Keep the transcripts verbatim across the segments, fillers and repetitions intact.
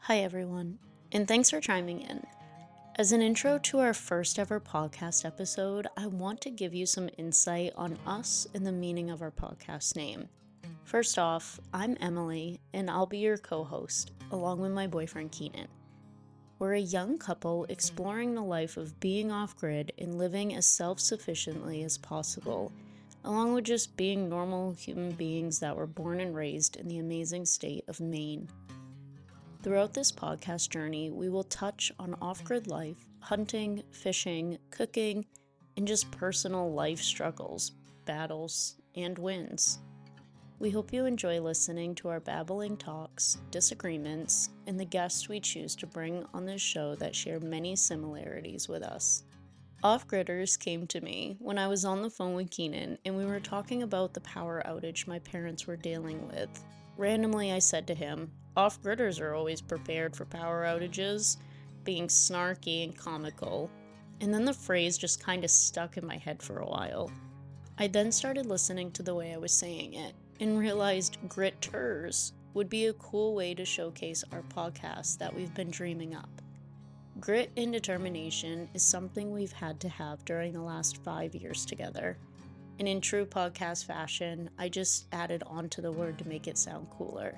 Hi everyone, and thanks for chiming in. As an intro to our first ever podcast episode, I want to give you some insight on us and the meaning of our podcast name. First off, I'm Emily, and I'll be your co-host, along with my boyfriend Keenan. We're a young couple exploring the life of being off-grid and living as self-sufficiently as possible, along with just being normal human beings that were born and raised in the amazing state of Maine. Throughout this podcast journey, we will touch on off-grid life, hunting, fishing, cooking, and just personal life struggles, battles, and wins. We hope you enjoy listening to our babbling talks, disagreements, and the guests we choose to bring on this show that share many similarities with us. Off-gridders came to me when I was on the phone with Keenan and we were talking about the power outage my parents were dealing with. Randomly, I said to him, "Off-gridders are always prepared for power outages," being snarky and comical, and then the phrase just kind of stuck in my head for a while. I then started listening to the way I was saying it, and realized gritters would be a cool way to showcase our podcast that we've been dreaming up. Grit and determination is something we've had to have during the last five years together. And in true podcast fashion, I just added on to the word to make it sound cooler.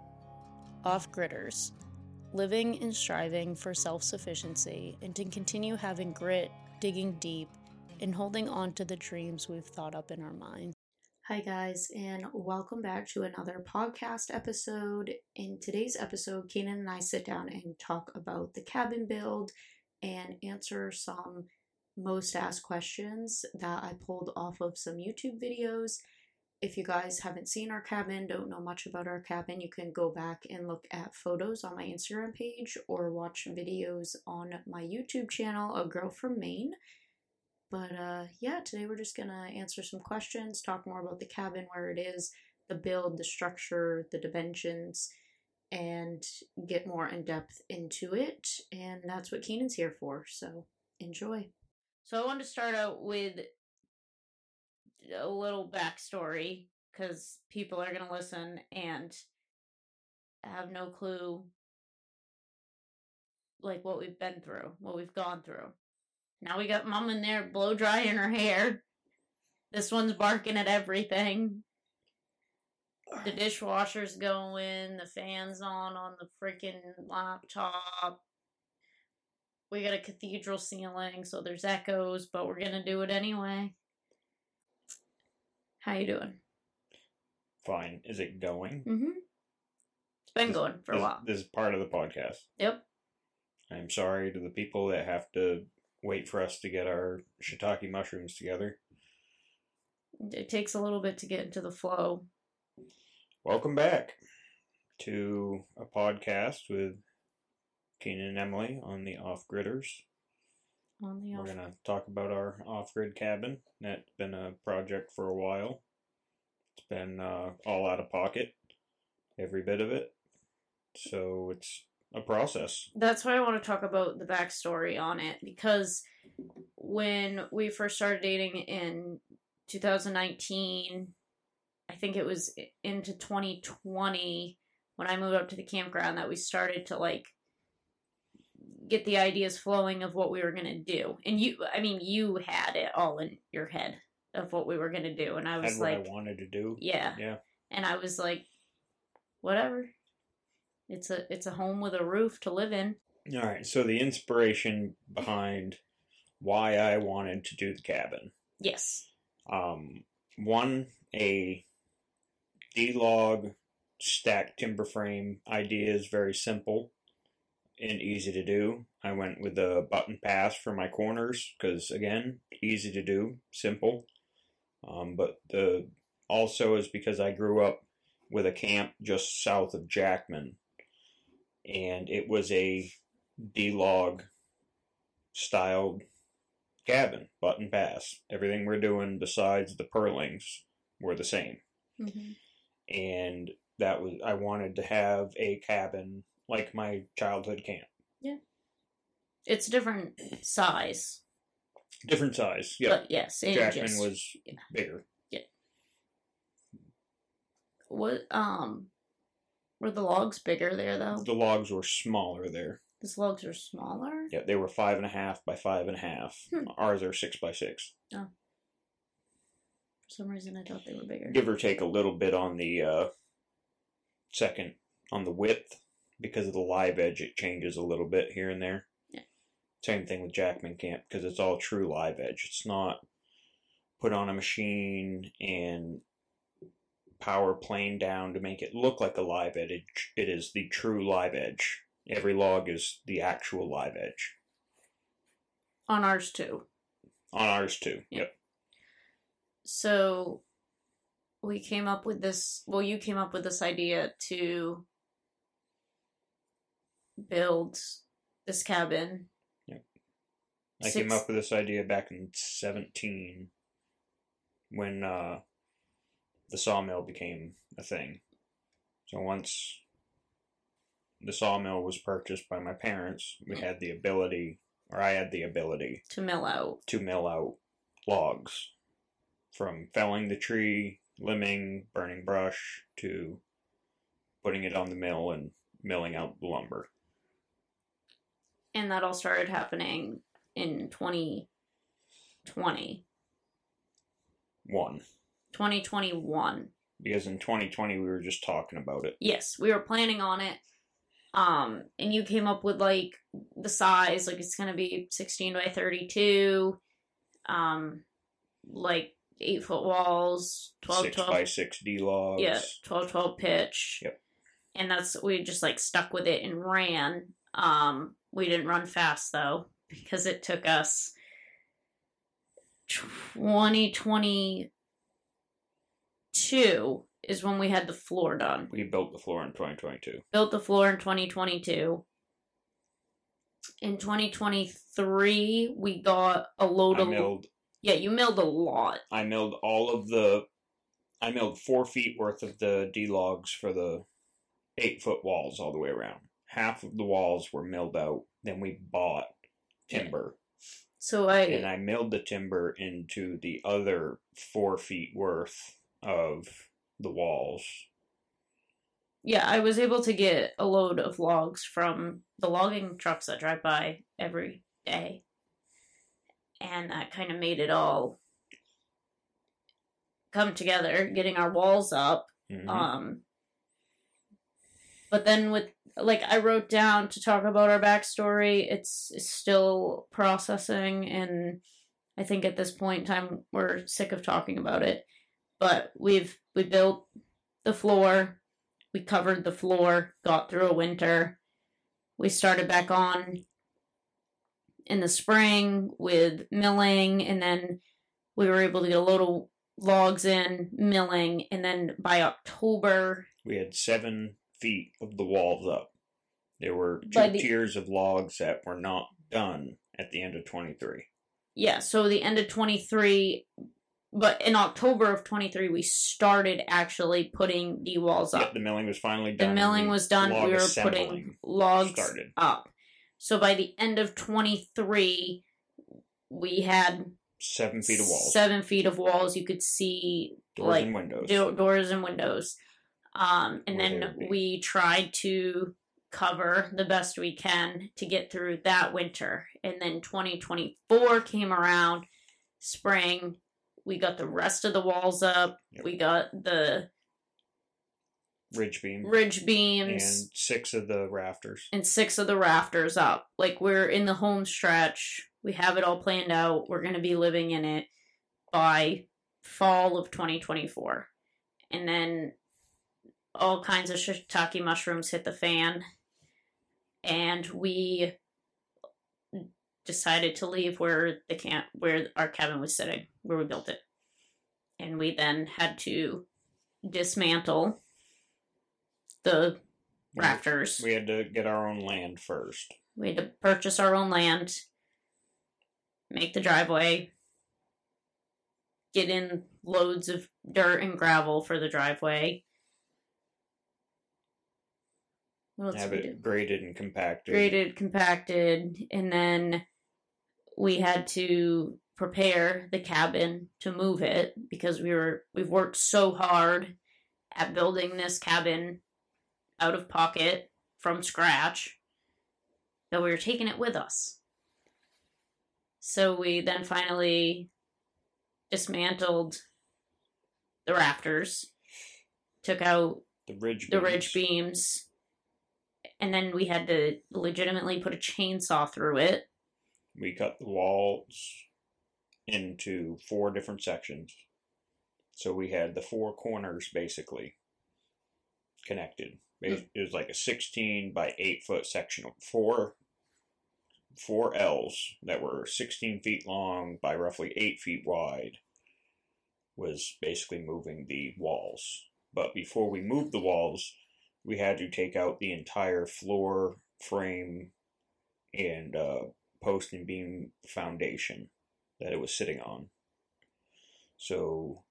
Off-gridders, living and striving for self-sufficiency and to continue having grit, digging deep, and holding on to the dreams we've thought up in our minds. Hi guys, and welcome back to another podcast episode. In today's episode, Keenan and I sit down and talk about the cabin build and answer some most asked questions that I pulled off of some YouTube videos. If you guys haven't seen our cabin, don't know much about our cabin, you can go back and look at photos on my Instagram page or watch videos on my YouTube channel, A Girl from Maine. But uh, yeah, today we're just gonna answer some questions, talk more about the cabin, where it is, the build, the structure, the dimensions, and get more in depth into it. And that's what Keenan's here for, so enjoy. So I wanted to start out with a little backstory, because people are going to listen and have no clue, like, what we've been through, what we've gone through. Now we got Mom in there blow drying her hair. This one's barking at everything. The dishwasher's going, the fan's on on the freaking laptop. We got a cathedral ceiling, so there's echoes, but we're gonna do it anyway. How you doing? Fine. Is it going? Mm-hmm. It's been this, going for this, a while. This is part of the podcast. Yep. I'm sorry to the people that have to wait for us to get our shiitake mushrooms together. It takes a little bit to get into the flow. Welcome back to a podcast with Keenan and Emily on the Off-Gridders. On the off- We're going to talk about our off-grid cabin. That's been a project for a while. It's been uh, all out of pocket, every bit of it. So it's a process. That's why I want to talk about the backstory on it, because when we first started dating in two thousand nineteen, I think it was into twenty twenty, when I moved up to the campground, that we started to, like, get the ideas flowing of what we were going to do. And you, I mean, you had it all in your head of what we were going to do. And I was Had like, what I wanted to do. Yeah. Yeah. And I was like, whatever. It's a, it's a home with a roof to live in. All right. So the inspiration behind why I wanted to do the cabin. Yes. Um, one, a D-log stacked timber frame idea is very simple and easy to do. I went with a button pass for my corners because, again, easy to do, simple. Um, but the also is because I grew up with a camp just south of Jackman, and it was a D-log styled cabin, button pass. Everything we're doing besides the purlings were the same. Mm-hmm. And that was, I wanted to have a cabin like my childhood camp. Yeah. It's different size. Different size, yeah. But yes, Jackman just, was yeah. bigger. Yeah. What, um, Were the logs bigger there, though? The logs were smaller there. These logs are smaller? Yeah, they were five and a half by five and a half. Hmm. Ours are six by six. Oh. For some reason, I thought they were bigger. Give or take a little bit on the uh, second, on the width. Because of the live edge, it changes a little bit here and there. Yeah. Same thing with Jackman Camp, because it's all true live edge. It's not put on a machine and power plane down to make it look like a live edge. It is the true live edge. Every log is the actual live edge. On ours, too. On ours, too. Yep. yep. So, we came up with this, well, you came up with this idea to build this cabin. Yep. I Six... came up with this idea back in seventeen when uh, the sawmill became a thing. So once the sawmill was purchased by my parents, we had the ability, or I had the ability, to mill out. To mill out logs. From felling the tree, limbing, burning brush, to putting it on the mill and milling out the lumber. And that all started happening in twenty twenty. One. twenty twenty-one. Because in twenty twenty we were just talking about it. Yes, we were planning on it. Um, and you came up with, like, the size, like, it's gonna be sixteen by thirty-two, um, like, eight foot walls, twelve, six twelve. by six D logs. Yeah, twelve, twelve pitch. Yep. And that's, we just, like, stuck with it and ran. Um, we didn't run fast, though, because it took us twenty twenty-two is when we had the floor done. We built the floor in twenty twenty-two. Built the floor in twenty twenty-two. In twenty twenty-three, we got a load I of... milled... Yeah, you milled a lot. I milled all of the... I milled four feet worth of the D-logs for the eight-foot walls all the way around. Half of the walls were milled out. Then we bought timber. Yeah. So I... And I milled the timber into the other four feet worth of the walls. Yeah, I was able to get a load of logs from the logging trucks that drive by every day. And that kind of made it all come together, getting our walls up. Mm-hmm. Um, but then with, like, I wrote down to talk about our backstory. It's, it's still processing, and I think at this point in time, we're sick of talking about it. But we've, we built the floor, we covered the floor, got through a winter. We started back on in the spring with milling, and then we were able to get a load of logs in, milling, and then by October... We had seven feet of the walls up. There were two the, tiers of logs that were not done at the end of twenty-three. Yeah, so the end of twenty-three... But in October of twenty-three, we started actually putting the walls up. Yep, the milling was finally done. The milling was done. We were putting logs started. up. So by the end of twenty-three, we had seven feet of walls. Seven feet of walls. You could see doors like, and windows. Do- doors and windows. Um, and Where then we tried to cover the best we can to get through that winter. And then twenty twenty-four came around, spring. We got the rest of the walls up. Yep. We got the ridge beams. Ridge beams. And six of the rafters. And six of the rafters up. Like, we're in the home stretch. We have it all planned out. We're going to be living in it by fall of twenty twenty-four. And then all kinds of shiitake mushrooms hit the fan. And we decided to leave where the camp, where our cabin was sitting, where we built it. And we then had to dismantle the rafters. We had to get our own land first. We had to purchase our own land, make the driveway, get in loads of dirt and gravel for the driveway. What else Have did we it do? graded and compacted. Graded, compacted, and then we had to prepare the cabin to move it because we were we've worked so hard at building this cabin out of pocket from scratch that we were taking it with us. So we then finally dismantled the rafters, took out the ridge the beams. ridge beams, and then we had to legitimately put a chainsaw through it. We cut the walls into four different sections. So we had the four corners basically connected. It was like a sixteen by eight foot section of four, four L's that were sixteen feet long by roughly eight feet wide, was basically moving the walls. But before we moved the walls, we had to take out the entire floor frame and uh, post and beam foundation that it was sitting on. So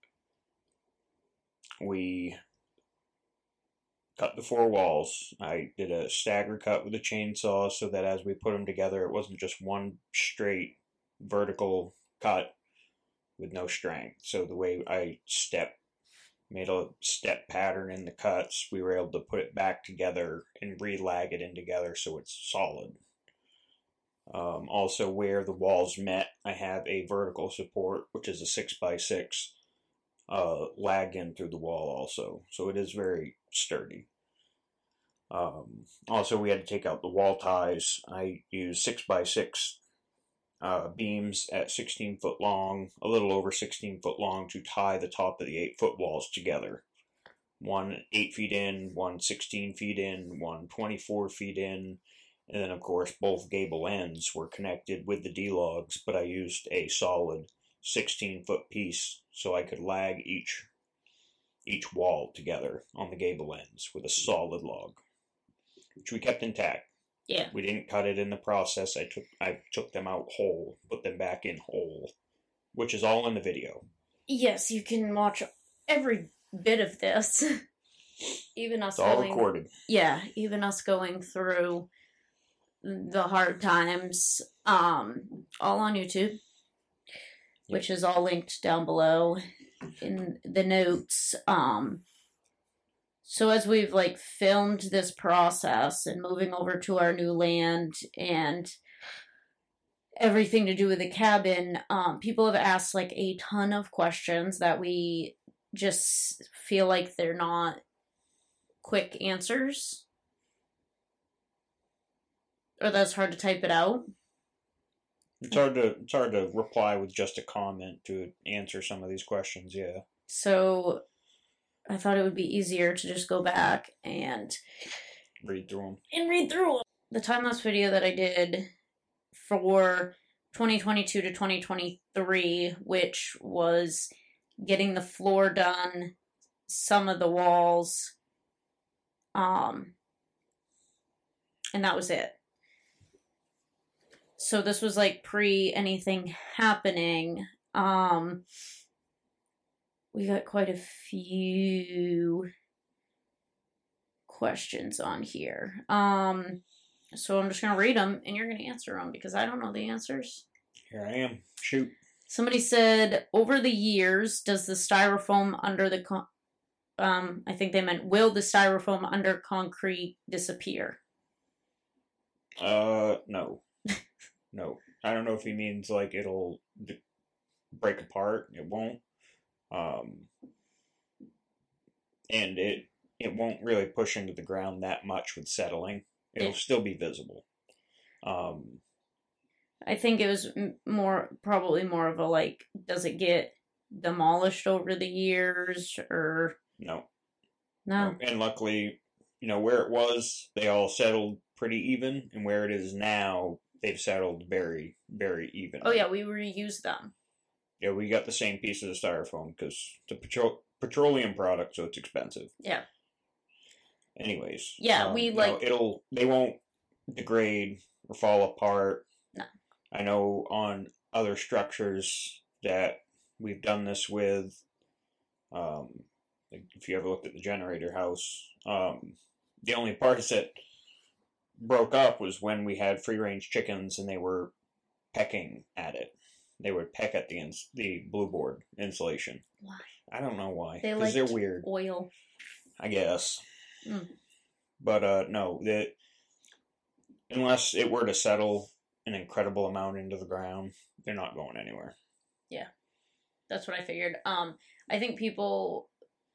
we cut the four walls. I did a stagger cut with a chainsaw so that as we put them together, it wasn't just one straight vertical cut with no strength. So the way I step, made a step pattern in the cuts, we were able to put it back together and re-lag it in together so it's solid. Um, also, where the walls met, I have a vertical support, which is a six by six uh, lag in through the wall also. So it is very sturdy. Um, also, we had to take out the wall ties. I used six by six uh, beams at sixteen foot long, a little over sixteen foot long, to tie the top of the eight foot walls together. One eight feet in, one sixteen feet in, one twenty-four feet in. And then, of course, both gable ends were connected with the D-logs, but I used a solid sixteen foot piece so I could lag each each wall together on the gable ends with a solid log, which we kept intact. Yeah. We didn't cut it in the process. I took I took them out whole, put them back in whole, which is all in the video. Yes, you can watch every bit of this. Even us It's all going, recorded. Yeah, even us going through the hard times, um, all on YouTube, which is all linked down below in the notes. Um, so as we've like filmed this process and moving over to our new land and everything to do with the cabin, um, people have asked like a ton of questions that we just feel like they're not quick answers. Or that's hard to type it out. It's hard to it's hard to reply with just a comment to answer some of these questions, yeah. So I thought it would be easier to just go back and read through them. And read through them. The time-lapse video that I did for twenty twenty-two to twenty twenty-three, which was getting the floor done, some of the walls, um, and that was it. So this was like pre anything happening. Um, we got quite a few questions on here. Um, so I'm just going to read them and you're going to answer them because I don't know the answers. Here I am. Shoot. Somebody said, over the years, does the styrofoam under the, con- um, I think they meant, will the styrofoam under concrete disappear? Uh, no. No, I don't know if he means like it'll d- break apart. It won't, um, and it it won't really push into the ground that much with settling. It'll it, still be visible. Um, I think it was more probably more of a like, does it get demolished over the years or no, no? And luckily, you know where it was, they all settled pretty even, and where it is now, they've settled very, very even. Oh, yeah, we reused them. Yeah, we got the same piece of the styrofoam because it's a petro- petroleum product, so it's expensive. Yeah. Anyways. Yeah, um, we like... know, it'll, they won't degrade or fall apart. No. I know on other structures that we've done this with, um, like if you ever looked at the generator house, um, the only parts that broke up was when we had free range chickens and they were pecking at it. They would peck at the ins- the blue board insulation. Why? I don't know why. They Because like they're weird. Oil. I guess. Mm. But uh, no, the unless it were to settle an incredible amount into the ground, they're not going anywhere. Yeah, that's what I figured. Um, I think people,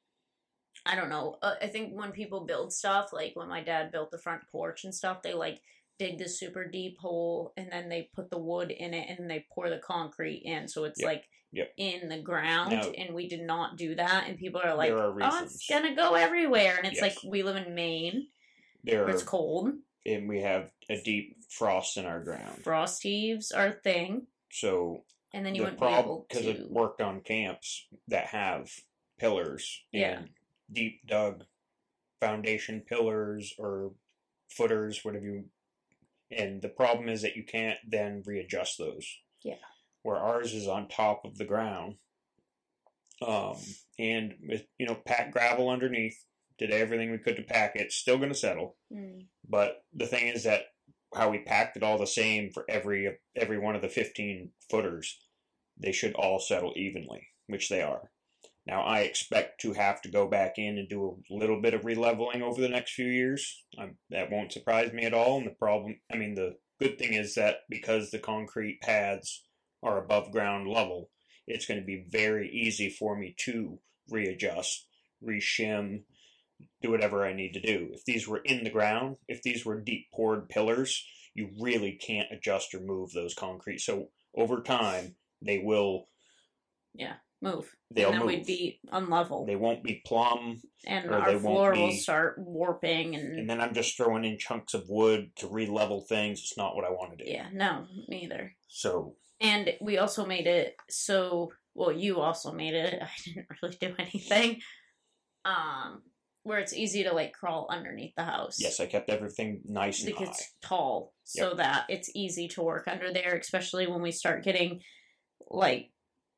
I don't know, uh, I think when people build stuff, like when my dad built the front porch and stuff, they like dig this super deep hole and then they put the wood in it and they pour the concrete in, so it's yep. like yep. in the ground. Now, and we did not do that, and people are like, are oh, it's gonna go everywhere, and it's yes. like, we live in Maine, there where are, it's cold, and we have a deep frost in our ground. Frost heaves are a thing. So and then you the wouldn't problem, be able to... because it worked on camps that have pillars and yeah. deep dug foundation pillars or footers, whatever you... And the problem is that you can't then readjust those. Yeah. Where ours is on top of the ground. Um, and with, you know, packed gravel underneath, did everything we could to pack it, still going to settle. Mm. But the thing is that how we packed it all the same for every every one of the fifteen footers, they should all settle evenly, which they are. Now, I expect to have to go back in and do a little bit of releveling over the next few years. Um, that won't surprise me at all. And the problem, I mean, the good thing is that because the concrete pads are above ground level, it's going to be very easy for me to readjust, reshim, do whatever I need to do. If these were in the ground, if these were deep poured pillars, you really can't adjust or move those concrete. So over time, they will... Yeah. Move. They'll and then move. We'd be unlevel. They won't be plumb. And or our they floor won't be, will start warping. And, and then I'm just throwing in chunks of wood to re-level things. It's not what I want to do. Yeah, no, me either. So. And we also made it so, well, you also made it, I didn't really do anything, um, where it's easy to, like, crawl underneath the house. Yes, I kept everything nice and because high. It's tall, so yep. that it's easy to work under there, especially when we start getting, like,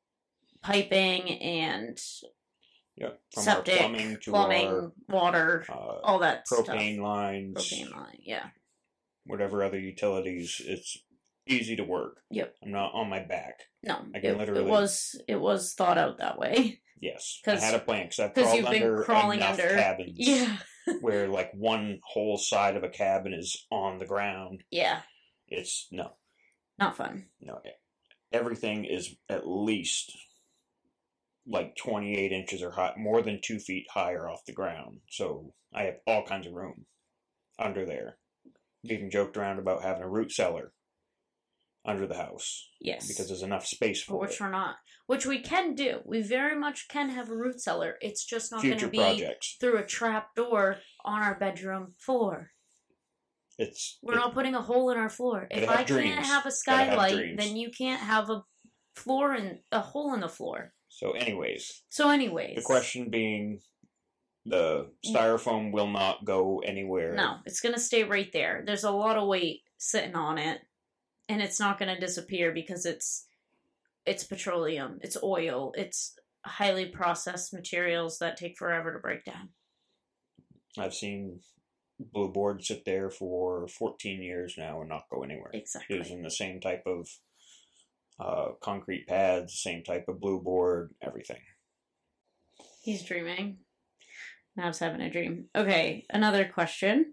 piping and yep. From septic, our plumbing to plumbing, our, water, uh, all that propane stuff. lines, propane line, yeah, whatever other utilities. It's easy to work. Yep, I'm not on my back. No, I can it, literally. It was it was thought out that way. Yes, I had a plan because I've crawled you've been under crawling enough under cabins. Yeah, where like one whole side of a cabin is on the ground. Yeah, it's no, not fun. No, everything is at least like twenty-eight inches or high, more than two feet higher off the ground. So I have all kinds of room under there. We even joked around about having a root cellar under the house. Yes. Because there's enough space for which it. we're not. Which we can do. We very much can have a root cellar. It's just not going to be projects. Through a trap door on our bedroom floor. It's We're it, not putting a hole in our floor. If I dreams. can't have a skylight, have then you can't have a floor and a hole in the floor. So anyways. So anyways. The question being, the styrofoam will not go anywhere. No, it's going to stay right there. There's a lot of weight sitting on it. And it's not going to disappear because it's it's petroleum, it's oil, it's highly processed materials that take forever to break down. I've seen blue boards sit there for fourteen years now and not go anywhere. Exactly. Using the same type of uh, concrete pads, same type of blue board, everything. He's dreaming. Nav's having a dream. Okay, another question.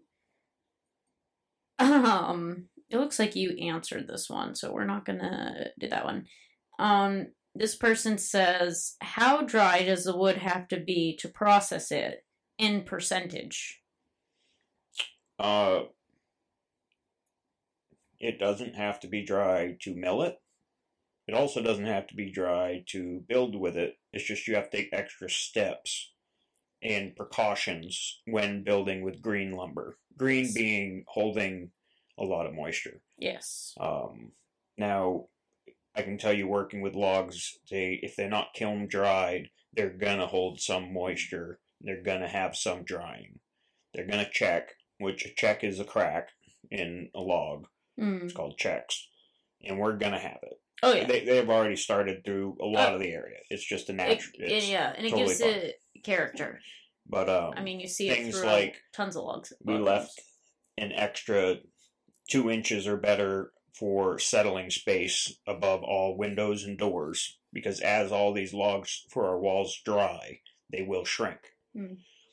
Um... It looks like you answered this one, so we're not going to do that one. Um, this person says, how dry does the wood have to be to process it in percentage? Uh, it doesn't have to be dry to mill it. It also doesn't have to be dry to build with it. It's just you have to take extra steps and precautions when building with green lumber. Green being holding a lot of moisture. Yes. Um, now, I can tell you working with logs, they if they're not kiln dried, they're going to hold some moisture. They're going to have some drying. They're going to check, which a check is a crack in a log. Mm. It's called checks. And we're going to have it. Oh, yeah. They, they've already started through a lot uh, of the area. It's just a natural... It, yeah, and it totally gives fine. it character. But, um... I mean, you see it through like tons of logs. We left an extra two inches or better for settling space above all windows and doors, because as all these logs for our walls dry, they will shrink. Mm.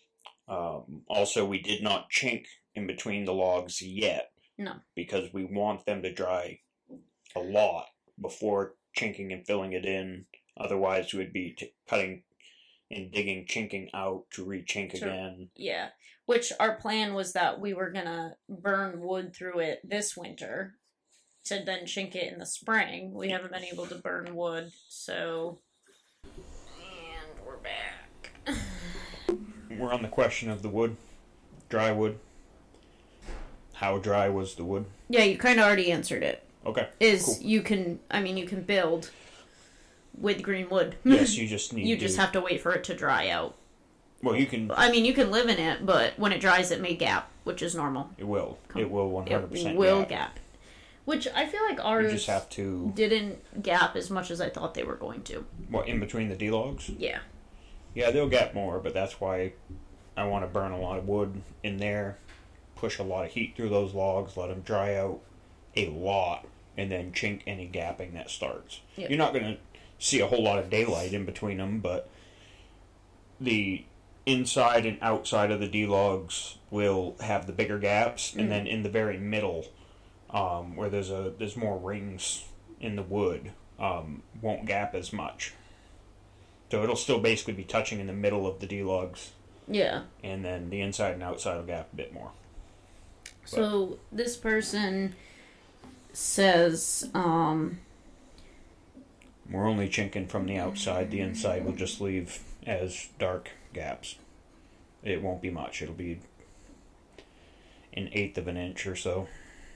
Um, also, we did not chink in between the logs yet. No. Because we want them to dry a lot before chinking and filling it in. Otherwise, we would be t- cutting and digging chinking out to re-chink Sure. again. Yeah. Which our plan was that we were going to burn wood through it this winter to then chink it in the spring. We haven't been able to burn wood, so... And we're back. We're on the question of the wood. Dry wood. How dry was the wood? Yeah, you kind of already answered it. Okay. Is cool. you can, I mean, you can build with green wood. Yes, you just need You to... just have to wait for it to dry out. Well, you can... I mean, you can live in it, but when it dries, it may gap, which is normal. It will. It will one hundred percent It will gap. gap. Which I feel like ours You just have to... didn't gap as much as I thought they were going to. What, in between the D-logs? Yeah. Yeah, they'll gap more, but that's why I want to burn a lot of wood in there, push a lot of heat through those logs, let them dry out a lot, and then chink any gapping that starts. Yep. You're not going to see a whole lot of daylight in between them, but the inside and outside of the D-logs will have the bigger gaps, and mm. then in the very middle, um, where there's a there's more rings in the wood, um, won't gap as much. So it'll still basically be touching in the middle of the D-logs. Yeah. And then the inside and outside will gap a bit more. But. So this person says, um... we're only chinking from the outside. The inside will just leave as dark gaps. It won't be much. It'll be an eighth of an inch or so.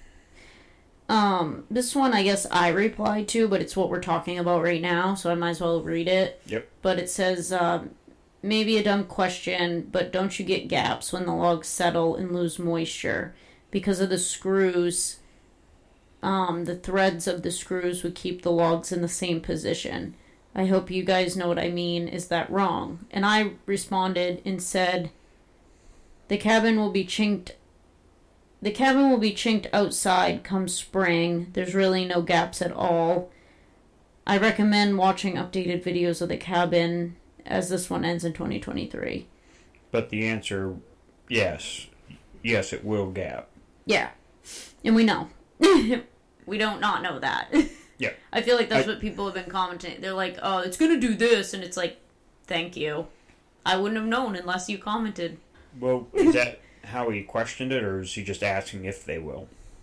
Um, this one I guess I replied to, but it's what we're talking about right now, so I might as well read it. Yep. But it says, um, maybe a dumb question, but don't you get gaps when the logs settle and lose moisture? Because of the screws, um, the threads of the screws would keep the logs in the same position. I hope you guys know what I mean. Is that wrong? And I responded and said, the cabin will be chinked The cabin will be chinked outside come spring. There's really no gaps at all. I recommend watching updated videos of the cabin as this one ends in twenty twenty-three. But the answer, yes. Yes, it will gap. Yeah. And we know. We don't not know that. Yeah. I feel like that's I, what people have been commenting. They're like, oh, it's going to do this. And it's like, thank you. I wouldn't have known unless you commented. Well, is that... how he questioned it, or is he just asking if they will?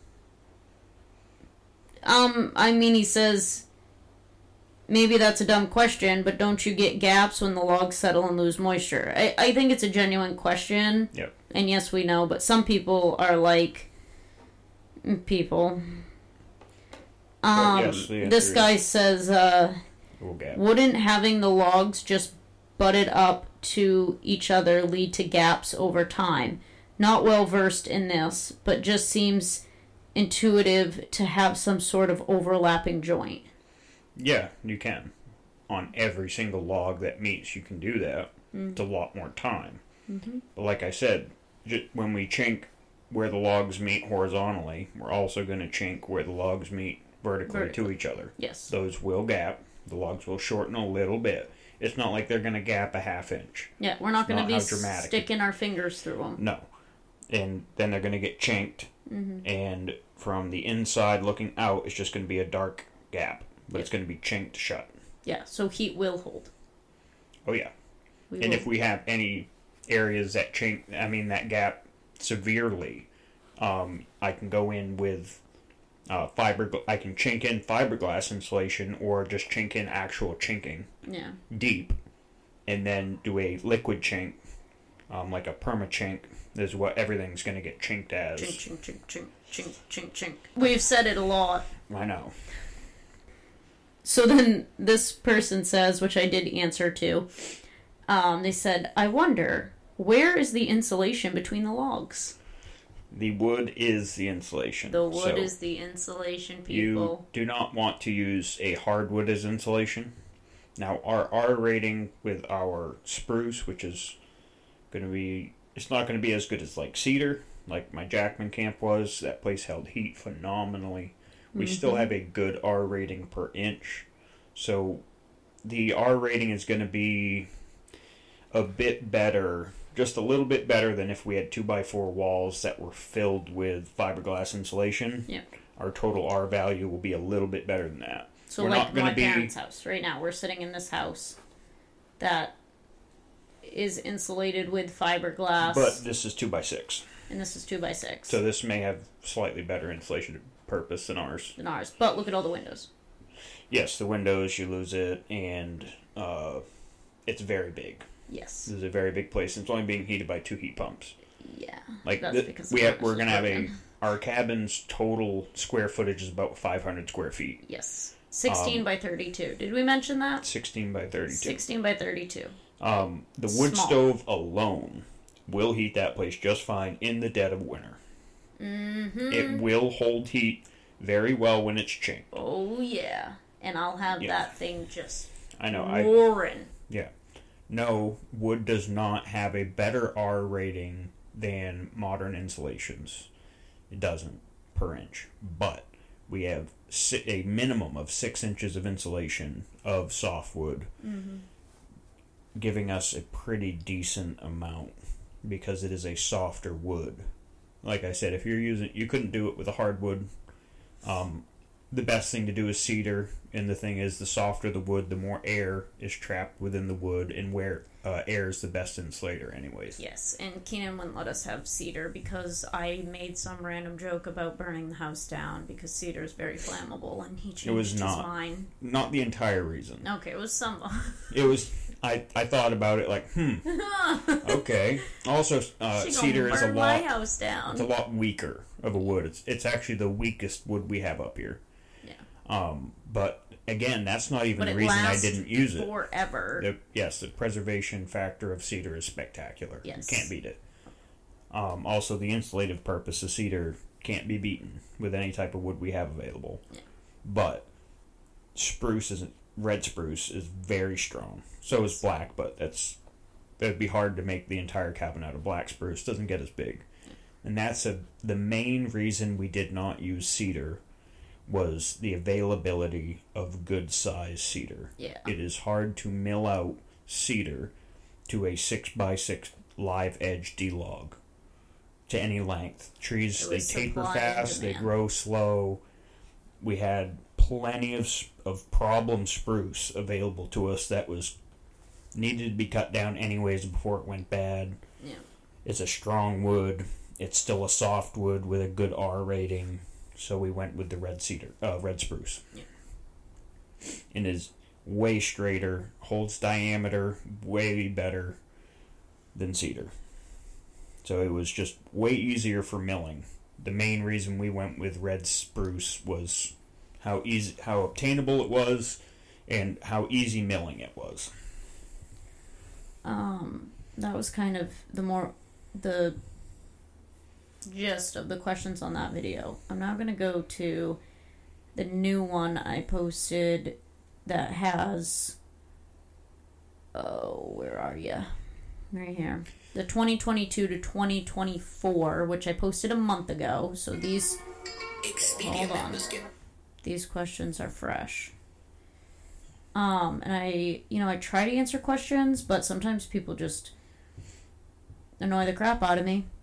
Um, I mean, he says, maybe that's a dumb question, but don't you get gaps when the logs settle and lose moisture? I, I think it's a genuine question. Yep. And yes, we know, but some people are like, people. Um, yes, this guy is, says, uh, wouldn't having the logs just butted up to each other lead to gaps over time? Not well versed in this, but just seems intuitive to have some sort of overlapping joint. Yeah, you can. On every single log that meets, you can do that. Mm-hmm. It's a lot more time. Mm-hmm. But like I said, when we chink where the logs meet horizontally, we're also going to chink where the logs meet vertically, vertically to each other. Yes. Those will gap. The logs will shorten a little bit. It's not like they're going to gap a half inch. Yeah, we're not going to be sticking our fingers through them. No. And then they're going to get chinked, mm-hmm. and from the inside looking out, it's just going to be a dark gap, but yep. It's going to be chinked shut. Yeah, so heat will hold. Oh, yeah. We and will. If we have any areas that chink, I mean, that gap severely, um, I can go in with uh, fiber, I can chink in fiberglass insulation or just chink in actual chinking. Yeah. Deep, and then do a liquid chink, um, like a perma-chink. Is what everything's going to get chinked as. Chink, chink, chink, chink, chink, chink, chink. We've said it a lot. I know. So then this person says, which I did answer to, um, they said, I wonder, where is the insulation between the logs? The wood is the insulation. The wood so is the insulation, people. You do not want to use a hardwood as insulation. Now, our R rating with our spruce, which is going to be... it's not going to be as good as like cedar, like my Jackman camp was. That place held heat phenomenally. We mm-hmm. still have a good R rating per inch. So the R rating is going to be a bit better just a little bit better than if we had two by four walls that were filled with fiberglass insulation. Yeah. Our total R value will be a little bit better than that. So we're like not gonna my be... parents' house right now, we're sitting in this house that is insulated with fiberglass. But this is two by six. And this is two by six. So this may have slightly better insulation purpose than ours. Than ours. But look at all the windows. Yes, the windows, you lose it, and uh, it's very big. Yes. This is a very big place, and it's only being heated by two heat pumps. Yeah. Like that's the, because we the have, we're going to have broken. a... Our cabin's total square footage is about five hundred square feet. Yes. sixteen um, by thirty-two. Did we mention that? sixteen by thirty-two. sixteen by thirty-two. Um, the wood Small. stove alone will heat that place just fine in the dead of winter. Mm-hmm. It will hold heat very well when it's chinked. Oh, yeah. And I'll have yeah. that thing just I know. roaring. I, yeah. No, wood does not have a better R rating than modern insulations. It doesn't per inch. But we have a minimum of six inches of insulation of softwood, mm-hmm. giving us a pretty decent amount because it is a softer wood. Like I said, if you're using, you couldn't do it with a hardwood. Um, the best thing to do is cedar, and the thing is, the softer the wood, the more air is trapped within the wood, and where uh, air is the best insulator anyways. Yes, and Keenan wouldn't let us have cedar because I made some random joke about burning the house down because cedar is very flammable, and he changed it was not, his mind. Not the entire reason. Okay, it was some... it was... I, I thought about it like, hmm, okay. Also, uh, cedar is a lot... my house down. It's a lot weaker of a wood. It's it's actually the weakest wood we have up here. Yeah. Um, but again, that's not even but the reason I didn't use it. Forever. The, yes, the preservation factor of cedar is spectacular. Yes. You can't beat it. Um, also, the insulative purpose of cedar can't be beaten with any type of wood we have available. Yeah. But spruce isn't. Red spruce is very strong. So is black, but that's it'd be hard to make the entire cabin out of black spruce. Doesn't get as big. And that's a the main reason we did not use cedar was the availability of good size cedar. Yeah. It is hard to mill out cedar to a six by six live edge D log to any length. Trees, they taper fast, they grow slow. We had plenty of of problem spruce available to us that was needed to be cut down anyways before it went bad. Yeah. It's a strong wood. It's still a soft wood with a good R rating, so we went with the red cedar, uh, red spruce. Yeah. And is way straighter, holds diameter way better than cedar. So it was just way easier for milling. The main reason we went with red spruce was how easy, how obtainable it was, and how easy milling it was. Um, that was kind of the more the gist of the questions on that video. I'm now going to go to the new one I posted that has. Oh, where are you? Right here. The twenty twenty-two to twenty twenty-four, which I posted a month ago. So these. Hold on. These questions are fresh. Um, and I, you know, I try to answer questions, but sometimes people just annoy the crap out of me.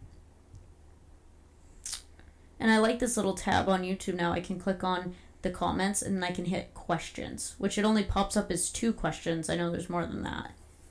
And I like this little tab on YouTube now. I can click on the comments and then I can hit questions, which it only pops up as two questions. I know there's more than that.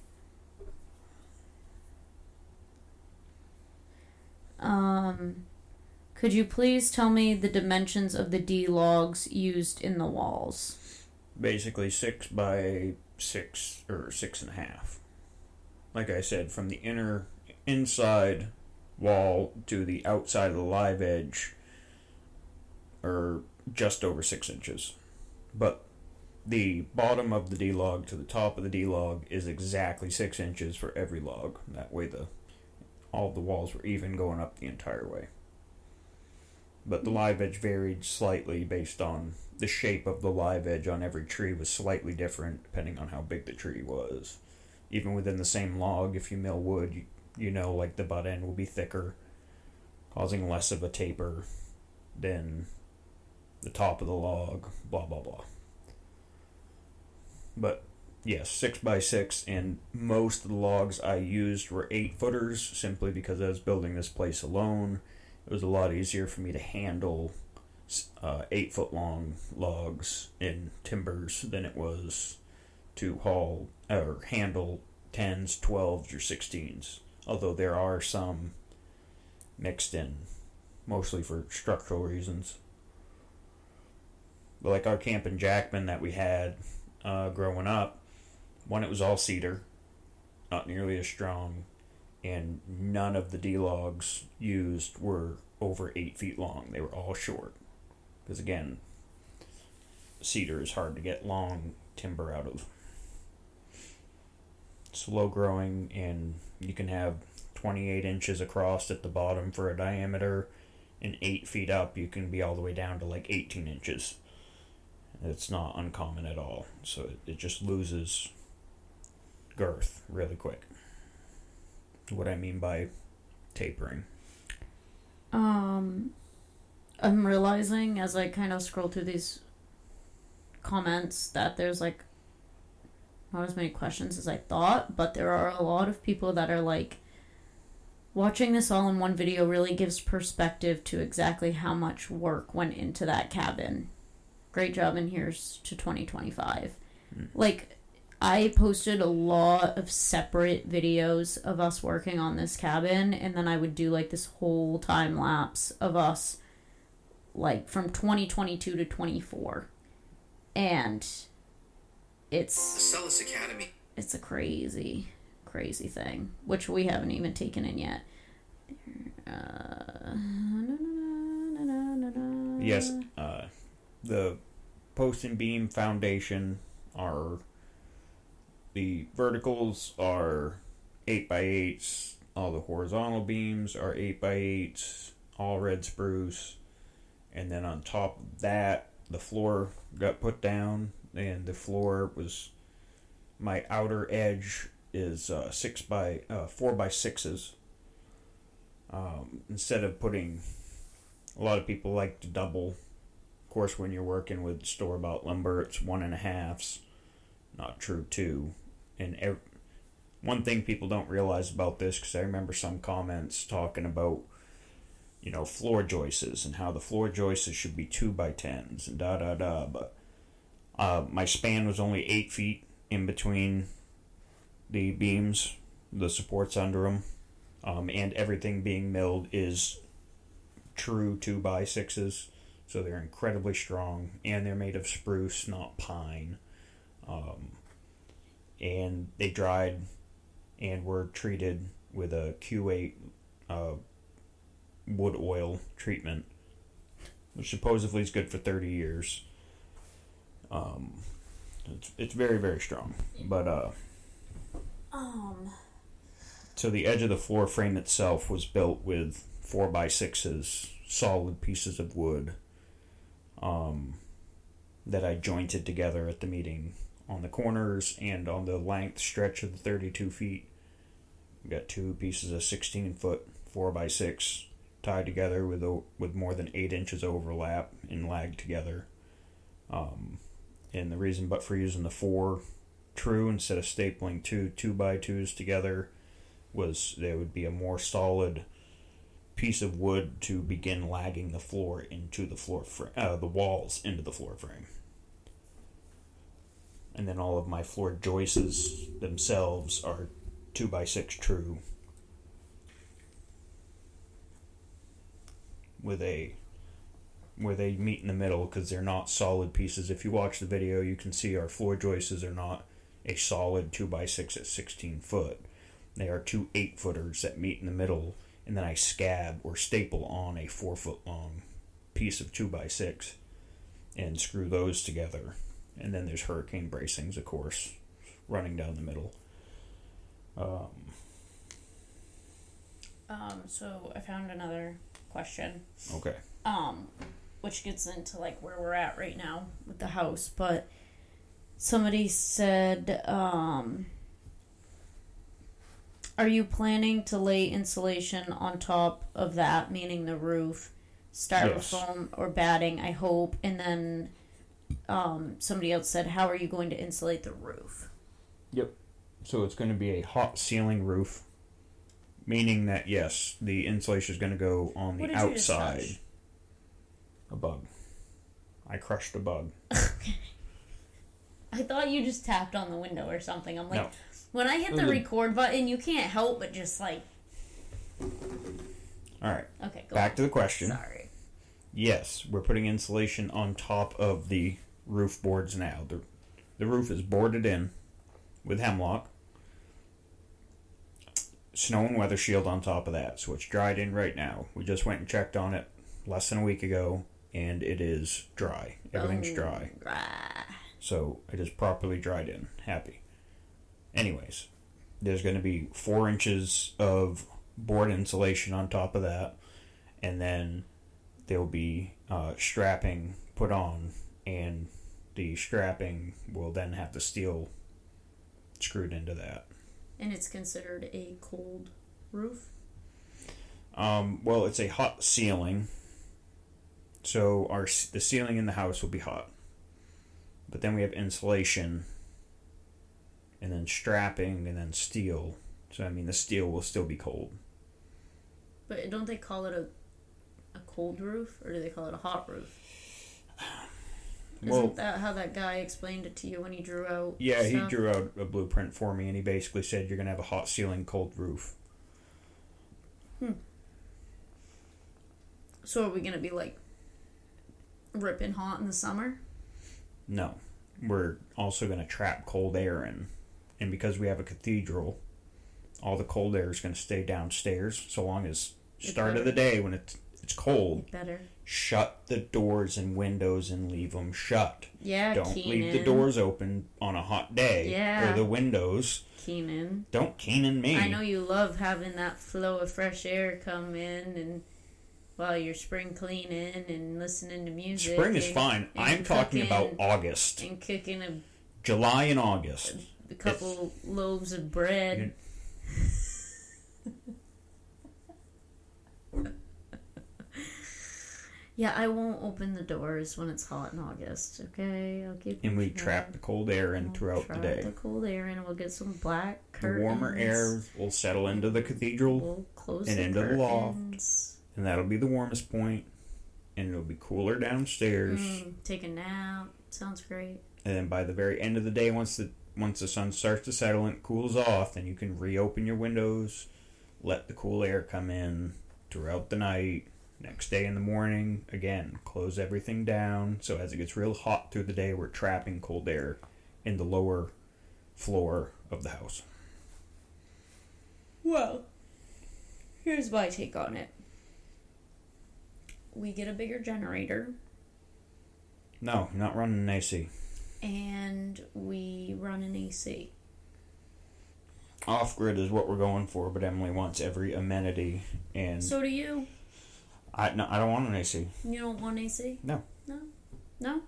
Um... Could you please tell me the dimensions of the D logs used in the walls? Basically six by six or six and a half. Like I said, from the inner inside wall to the outside of the live edge are just over six inches. But the bottom of the D log to the top of the D log is exactly six inches for every log. That way the all the walls were even going up the entire way. But the live edge varied slightly based on the shape of the live edge on every tree was slightly different depending on how big the tree was. Even within the same log, if you mill wood, you, you know, like the butt end will be thicker, causing less of a taper than the top of the log, blah, blah, blah. But yes, six by six, and most of the logs I used were eight footers, simply because I was building this place alone. It was a lot easier for me to handle uh, eight foot long logs in timbers than it was to haul or handle tens, twelves, or sixteens. Although there are some mixed in, mostly for structural reasons. But like our camp in Jackman that we had uh, growing up, one, it was all cedar, not nearly as strong, and none of the D-logs used were over eight feet long. They were all short. Because again, cedar is hard to get long timber out of. Slow growing, and you can have twenty-eight inches across at the bottom for a diameter, and eight feet up you can be all the way down to like eighteen inches. It's not uncommon at all, so it, it just loses girth really quick. What I mean by tapering. Um, I'm realizing as I kind of scroll through these comments that there's like not as many questions as I thought, but there are a lot of people that are like, watching this all in one video really gives perspective to exactly how much work went into that cabin. Great job, and here's to twenty twenty-five. Mm. Like, I posted a lot of separate videos of us working on this cabin, and then I would do like this whole time lapse of us like from twenty twenty-two to twenty-four. And it's Celis Academy. It's a crazy, crazy thing, which we haven't even taken in yet. Uh, yes, uh, the post and beam foundation are, the verticals are eight by eights, all the horizontal beams are eight by eights, all red spruce, and then on top of that, the floor got put down, and the floor was, my outer edge is uh, six by uh, four by sixes. Um, instead of putting, a lot of people like to double. Of course, when you're working with store-bought lumber, it's one and a halves, not true two. And ev- one thing people don't realize about this, because I remember some comments talking about, you know, floor joists and how the floor joists should be two by tens and da da da. But uh, my span was only eight feet in between the beams, the supports under them, um, and everything being milled is true two by sixes. So they're incredibly strong, and they're made of spruce, not pine. Um, and they dried and were treated with a Q eight uh, wood oil treatment, which supposedly is good for thirty years. Um, it's it's very, very strong. But uh, um. so the edge of the floor frame itself was built with four by sixes, solid pieces of wood. Um, that I jointed together at the meeting on the corners and on the length stretch of the thirty-two feet. We got two pieces of sixteen foot four by six tied together with a, with more than eight inches overlap and lagged together. Um, and the reason but for using the four true instead of stapling two two by twos together was there would be a more solid piece of wood to begin lagging the floor into the floor frame, uh, the walls into the floor frame. And then all of my floor joists themselves are two by six true with a where they meet in the middle, because they're not solid pieces. If you watch the video, you can see our floor joists are not a solid two by six at sixteen foot. They are two eight footers that meet in the middle, and then I scab or staple on a four foot long piece of two by six and screw those together. And then there's hurricane bracings, of course, running down the middle. Um, um so I found another question. Okay. Um, which gets into like where we're at right now with the house, but somebody said, um, are you planning to lay insulation on top of that, meaning the roof, styrofoam, yes, or batting, I hope? And then um, somebody else said, how are you going to insulate the roof? Yep. So it's going to be a hot ceiling roof, meaning that, yes, the insulation is going to go on the What did you just outside. touch? A bug. I crushed a bug. I thought you just tapped on the window or something. I'm like, No. when I hit the record button, you can't help but just like... Alright. Okay, go Back on. to the question. Sorry. Yes, we're putting insulation on top of the roof boards now. The, the roof is boarded in with hemlock. Snow and weather shield on top of that, so it's dried in right now. We just went and checked on it less than a week ago, and it is dry. Everything's Oh, dry. dry. So it is properly dried in. Happy. Anyways, there's going to be four inches of board insulation on top of that, and then there'll be uh, strapping put on, and the strapping will then have the steel screwed into that. And it's considered a cold roof? Um, well, it's a hot ceiling, so our the ceiling in the house will be hot. But then we have insulation, and then strapping, and then steel. So, I mean, the steel will still be cold. But don't they call it a a cold roof, or do they call it a hot roof? Well, Isn't that how that guy explained it to you when he drew out yeah, stuff? he drew out a blueprint for me, and he basically said you're going to have a hot ceiling, cold roof. Hmm. So are we going to be, like, ripping hot in the summer? No. We're also going to trap cold air in. And because we have a cathedral, all the cold air is going to stay downstairs so long as start of the day when it's, it's cold. Better. Shut the doors and windows and leave them shut. Yeah, Don't Keenan. leave the doors open on a hot day. Yeah. Or the windows. Keenan. Don't Keenan me. I know you love having that flow of fresh air come in and while you're spring cleaning and listening to music. Spring is and, fine. and I'm talking about cooking- August. And cooking a, July and August. a couple loaves of bread. Yeah, I won't open the doors when it's hot in August, okay? I'll keep And we them trap shut. the cold air in We'll throughout the trap day. the cold air in and we'll get some black The curtains. warmer air will settle into the cathedral, We'll close and the into the loft. curtains. and that'll be the warmest point, and it'll be cooler downstairs. Mm, take a nap. Sounds great. And then by the very end of the day, once the once the sun starts to settle and it cools off, then you can reopen your windows, let the cool air come in throughout the night. Next day in the morning, again, close everything down. So as it gets real hot through the day, we're trapping cold air in the lower floor of the house. Well, here's my take on it. We get a bigger generator, No, you're not running an A C. and we run an A C. Off-grid is what we're going for, but Emily wants every amenity, and So do you? I no, I don't want an A C. You don't want A C? No. No? No?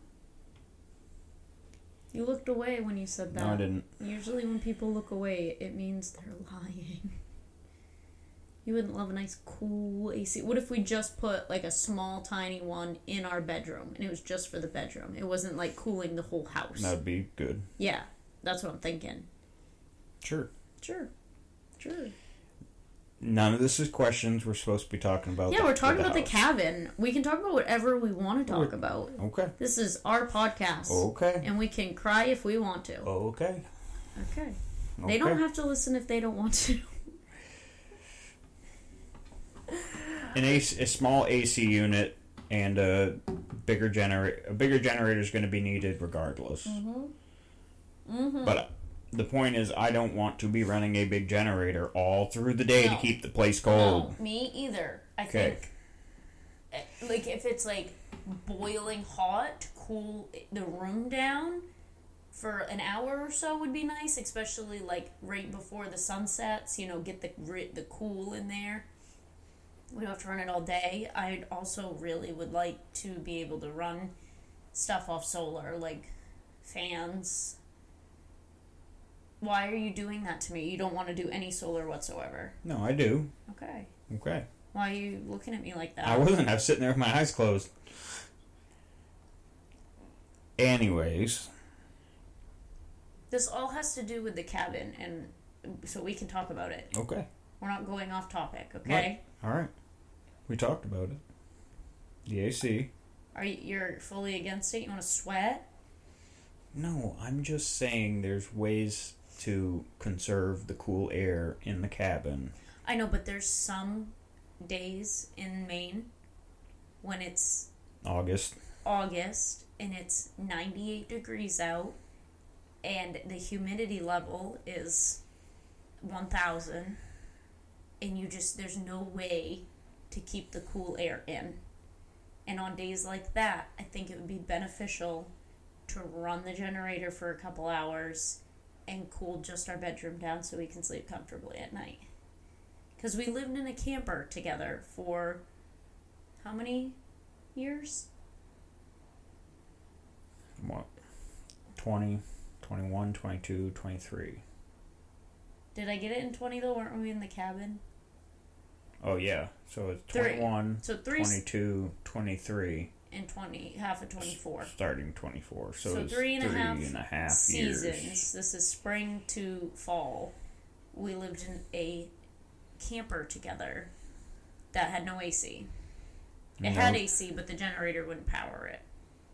You looked away when you said that. No, I didn't. Usually when people look away, it means they're lying. You wouldn't love a nice, cool A C. What if we just put, like, a small, tiny one in our bedroom, and it was just for the bedroom? It wasn't, like, cooling the whole house. That'd be good. Yeah, that's what I'm thinking. Sure. Sure. Sure. None of this is questions. We're supposed to be talking about. Yeah, the, we're talking the about the house. cabin. We can talk about whatever we want to talk Okay. about. Okay. This is our podcast. Okay. And we can cry if we want to. Okay. Okay. They Okay. don't have to listen if they don't want to. An A C, a small A C unit and a bigger generator. A bigger generator is going to be needed regardless. Mm-hmm. Mm-hmm. But the point is, I don't want to be running a big generator all through the day No. to keep the place cold. No, me either. I Okay. think, eh, like, if it's, like, boiling hot to cool the room down for an hour or so would be nice, especially, like, right before the sun sets, you know, get the, the cool in there. We don't have to run it all day. I also really would like to be able to run stuff off solar, like fans. Why are you doing that to me? You don't want to do any solar whatsoever. No, I do. Okay. Okay. Why are you looking at me like that? I wasn't. I was sitting there with my eyes closed. Anyways. This all has to do with the cabin, and so we can talk about it. Okay. We're not going off topic, okay? Right. All right. We talked about it. The A C. Are you you're fully against it? You want to sweat? No, I'm just saying there's ways to conserve the cool air in the cabin. I know, but there's some days in Maine when it's August. August and it's ninety-eight degrees out and the humidity level is one thousand and you just, there's no way to keep the cool air in. And on days like that, I think it would be beneficial to run the generator for a couple hours and cool just our bedroom down so we can sleep comfortably at night. Because we lived in a camper together for how many years? What? twenty, twenty-one, twenty-two, twenty-three. Did I get it in twenty though? Weren't we in the cabin? Oh, yeah. So it's Three. twenty-one, So three twenty-two, twenty-three. And twenty, half of twenty-four. Starting twenty-four. So, So it's three and a three half and a half seasons. years. This is spring to fall. We lived in a camper together that had no A C. It No. had A C, but the generator wouldn't power it.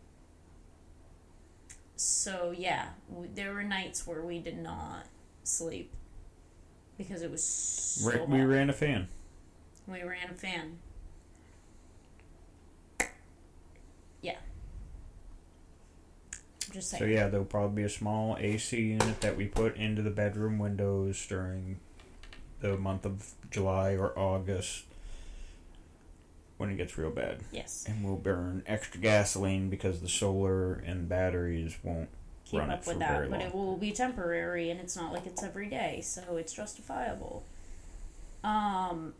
So, yeah, we, there were nights where we did not sleep because it was so Ra- hot. we ran a fan. We ran a fan. Yeah. Just saying. So yeah, there'll probably be a small A C unit that we put into the bedroom windows during the month of July or August when it gets real bad. Yes. And we'll burn extra gasoline because the solar and batteries won't Keep run up it for with very that, long. but it will be temporary, and it's not like it's every day, so it's justifiable. Um,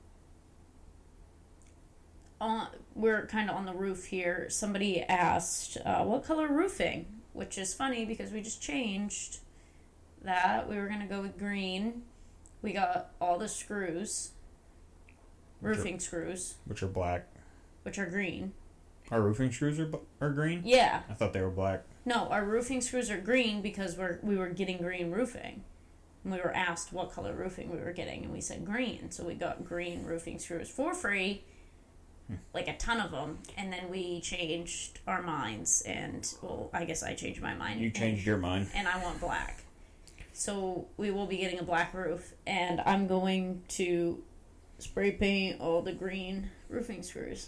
on, we're kind of on the roof here. Somebody asked, uh, what color roofing? Which is funny because we just changed that. We were going to go with green. We got all the screws, roofing which are, screws, which are black. which are green. Our roofing screws are bu- are green? Yeah. I thought they were black. No, our roofing screws are green because we're we were getting green roofing. And we were asked what color roofing we were getting, and we said green. So we got green roofing screws for free, hmm. like a ton of them. And then we changed our minds, and, well, I guess I changed my mind. You changed and, your mind. And I want black. So we will be getting a black roof, and I'm going to spray paint all the green roofing screws.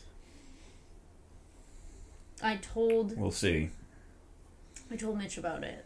I told... We'll see. I told Mitch about it.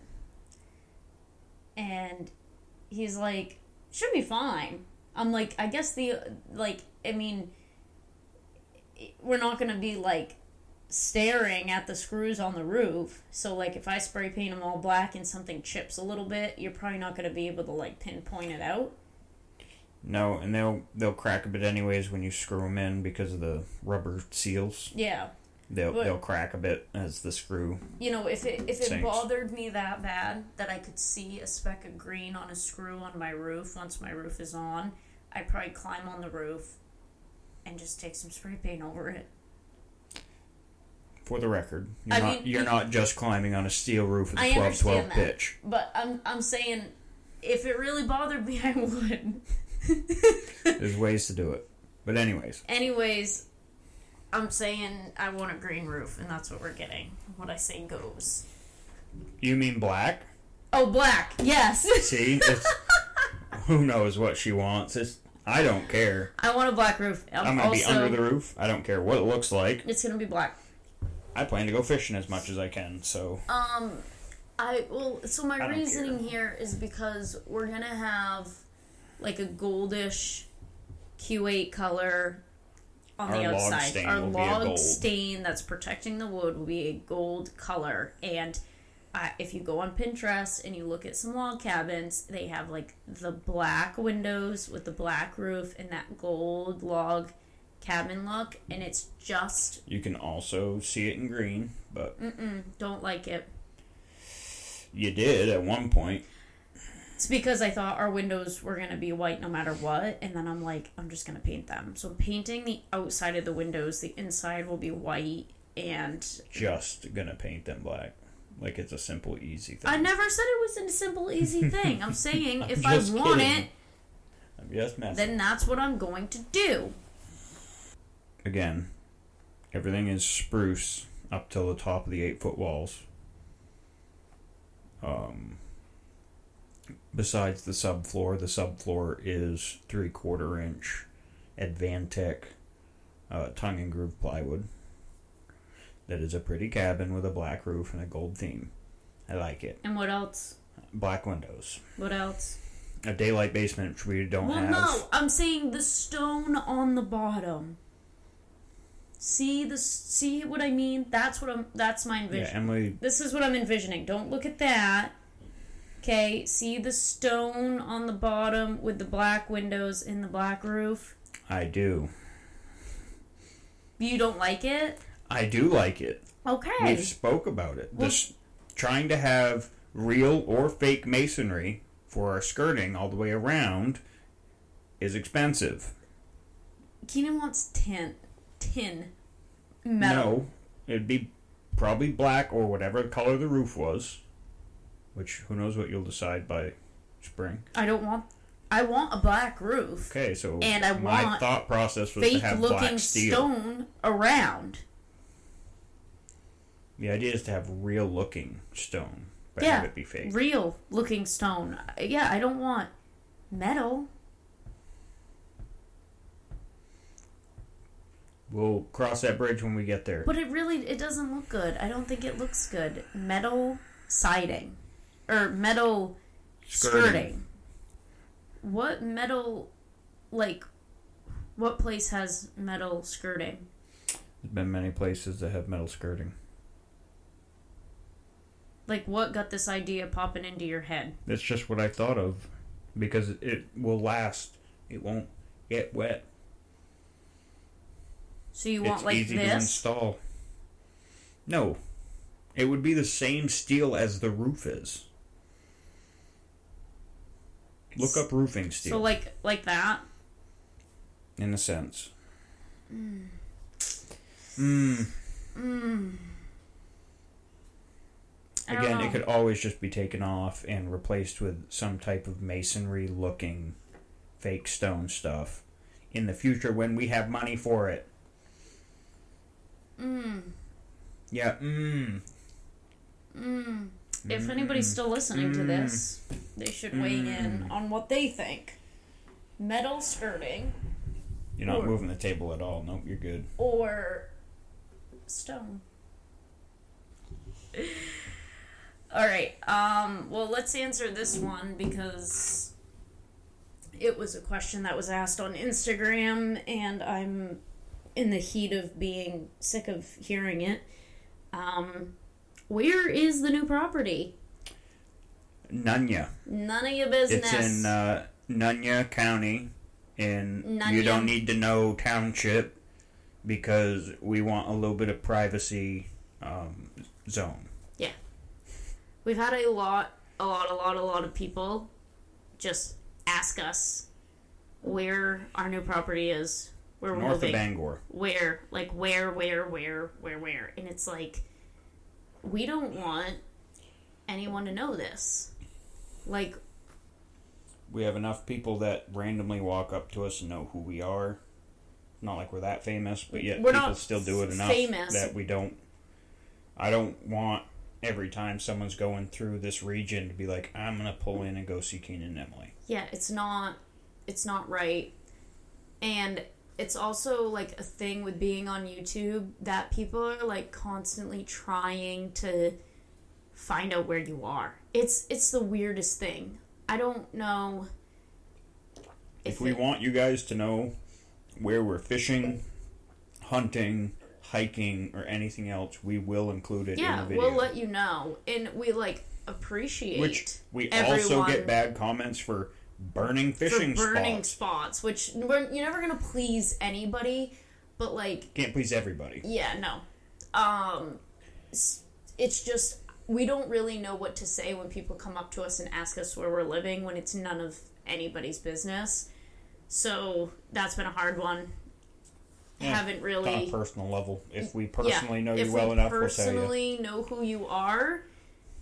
And he's like, should be fine. I'm like, I guess the, like, I mean, we're not going to be, like, staring at the screws on the roof. So, like, if I spray paint them all black and something chips a little bit, you're probably not going to be able to, like, pinpoint it out. No, and they'll they'll crack a bit anyways when you screw them in because of the rubber seals. Yeah. They'll But, they'll crack a bit as the screw. You know, if it if it sinks. bothered me that bad that I could see a speck of green on a screw on my roof once my roof is on, I'd probably climb on the roof and just take some spray paint over it. For the record, you're I not mean, you're not just climbing on a steel roof with I a twelve understand twelve that. pitch. But I'm I'm saying if it really bothered me, I would. There's ways to do it. But anyways. Anyways, I'm saying I want a green roof, and that's what we're getting. What I say goes. You mean black? Oh, black. Yes. See? It's, who knows what she wants. It's, I don't care. I want a black roof. I'm, I'm going to also, be under the roof. I don't care what it looks like. It's going to be black. I plan to go fishing as much as I can, so... Um, I, well, so my I don't reasoning care. here is because we're going to have, like, a goldish Q eight color on Our the log outside. stain Our will be a log gold. stain that's protecting the wood will be a gold color. And uh, if you go on Pinterest and you look at some log cabins, they have, like, the black windows with the black roof and that gold log cabin look. And it's just... You can also see it in green, but... Mm-mm, don't like it. You did at one point. It's because I thought our windows were going to be white no matter what, and then I'm like, I'm just going to paint them. So I'm painting the outside of the windows, the inside will be white, and... Just gonna paint them black. Like it's a simple, easy thing. I never said it was a simple, easy thing. I'm saying I'm if I want kidding. it, I'm just messing. then that's what I'm going to do. Again, everything is spruce up till the top of the eight-foot walls. Um, besides the subfloor, the subfloor is three-quarter inch Advantech uh, tongue and groove plywood. That is a pretty cabin with a black roof and a gold theme. I like it. And what else? Black windows. What else? A daylight basement, which we don't well, have. Well, no, I'm saying the stone on the bottom. See the see what I mean? That's what I'm. That's my envision. Yeah, Emily. This is what I'm envisioning. Don't look at that. Okay, see the stone on the bottom with the black windows and the black roof? I do. You don't like it? I do like it. Okay. We've spoke about it. Well, this trying to have real or fake masonry for our skirting all the way around is expensive. Keenan wants tin. Tin. Metal. No, it'd be probably black or whatever color the roof was. Which, who knows what you'll decide by spring. I don't want... I want a black roof. Okay, so and I my want thought process was to have black fake-looking steel. stone around. The idea is to have real-looking stone, but yeah, have it be fake. real-looking stone. Yeah, I don't want metal. We'll cross that bridge when we get there. But it really, it doesn't look good. I don't think it looks good. Metal siding. Or metal skirting. skirting. What metal, like, what place has metal skirting? There's been many places that have metal skirting. Like, what got this idea popping into your head? That's just what I thought of. Because it will last. It won't get wet. So you want it's like easy this? to install. No. It would be the same steel as the roof is. Look up roofing steel. So like like that? In a sense. Mm. Mm. Mm. Again, it could always just be taken off and replaced with some type of masonry looking fake stone stuff in the future when we have money for it. Mm. Yeah, mm. Mm. If anybody's still listening to this, they should weigh in on what they think. Metal skirting. You're not or, moving the table at all. Nope, you're good. Or stone. Alright, um, well, let's answer this one because it was a question that was asked on Instagram and I'm in the heat of being sick of hearing it. Um, where is the new property? Nunya. None of your business. It's in uh, Nunya County, and Nunya. You don't need to know township because we want a little bit of privacy um, zone. Yeah. We've had a lot, a lot, a lot, a lot of people just ask us where our new property is, where we're North moving. of Bangor. Where, like, where, where, where, where, where. And it's like, we don't want anyone to know this. Like, we have enough people that randomly walk up to us and know who we are. Not like we're that famous, but yet we're people not still do it enough famous. that we don't... I don't want every time someone's going through this region to be like, I'm going to pull in and go see Keenan and Emily. Yeah, it's not, it's not right. And it's also, like, a thing with being on YouTube that people are, like, constantly trying to find out where you are. It's it's the weirdest thing. I don't know If, if we it, want you guys to know where we're fishing, hunting, hiking, or anything else, we will include it yeah, in the video. we'll let you know. And we, like, appreciate Which we everyone also get bad comments for burning fishing for burning spots. spots, which we're, you're never going to please anybody, but, like... Can't please everybody. Yeah, no. Um, it's, it's just... We don't really know what to say when people come up to us and ask us where we're living when it's none of anybody's business. So that's been a hard one. Yeah, Haven't really... On a personal level. If we personally yeah, know you if well we enough, we'll tell you. personally know who you are,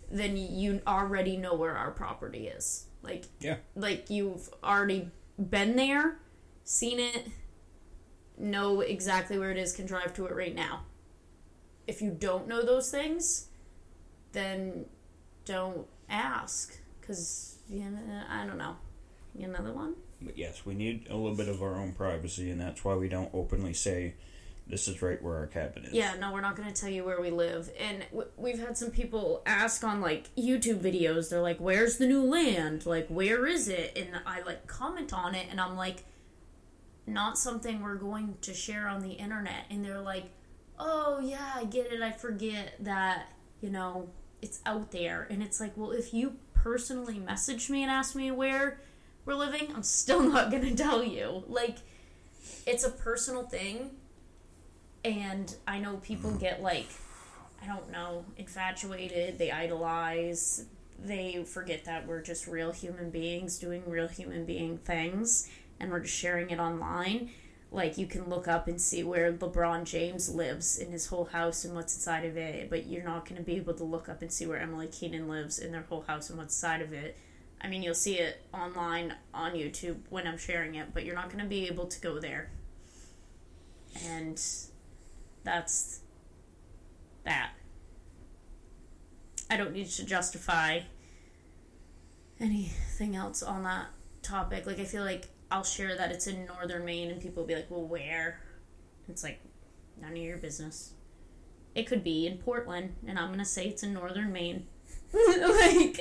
then you already know where our property is. Like, yeah. Like, you've already been there, seen it, know exactly where it is, can drive to it right now. If you don't know those things, then don't ask. Because, you know, I don't know. Another one? But yes, we need a little bit of our own privacy, and that's why we don't openly say this is right where our cabin is. Yeah, no, we're not going to tell you where we live. And w- we've had some people ask on, like, YouTube videos, they're like, where's the new land? Like, where is it? And I, like, comment on it, and I'm like, not something we're going to share on the internet. And they're like, oh, yeah, I get it. I forget that, you know, it's out there. And it's like, well, if you personally message me and ask me where we're living, I'm still not going to tell you. Like, it's a personal thing. And I know people get, like, I don't know, infatuated, they idolize, they forget that we're just real human beings doing real human being things, and we're just sharing it online. Like, you can look up and see where LeBron James lives in his whole house and what's inside of it, but you're not going to be able to look up and see where Emily Keenan lives in their whole house and what's inside of it. I mean, you'll see it online on YouTube when I'm sharing it, but you're not going to be able to go there. And that's that. I don't need to justify anything else on that topic. Like, I feel like I'll share that it's in northern Maine and people will be like, well, where? It's like, none of your business. It could be in Portland, and I'm going to say it's in northern Maine. Like,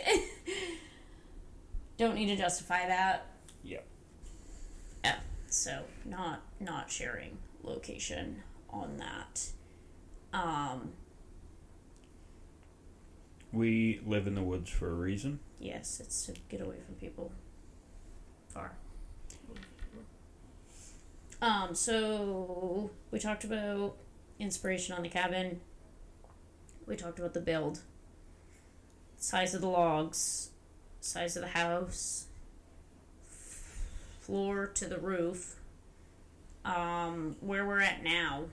don't need to justify that. Yep. Yeah, so not not sharing location on that. Um, we live in the woods for a reason. Yes, it's to get away from people. Far. Um, so we talked about inspiration on the cabin. We talked about the build. Size of the logs. Size of the house. Floor to the roof. Um, where we're at now.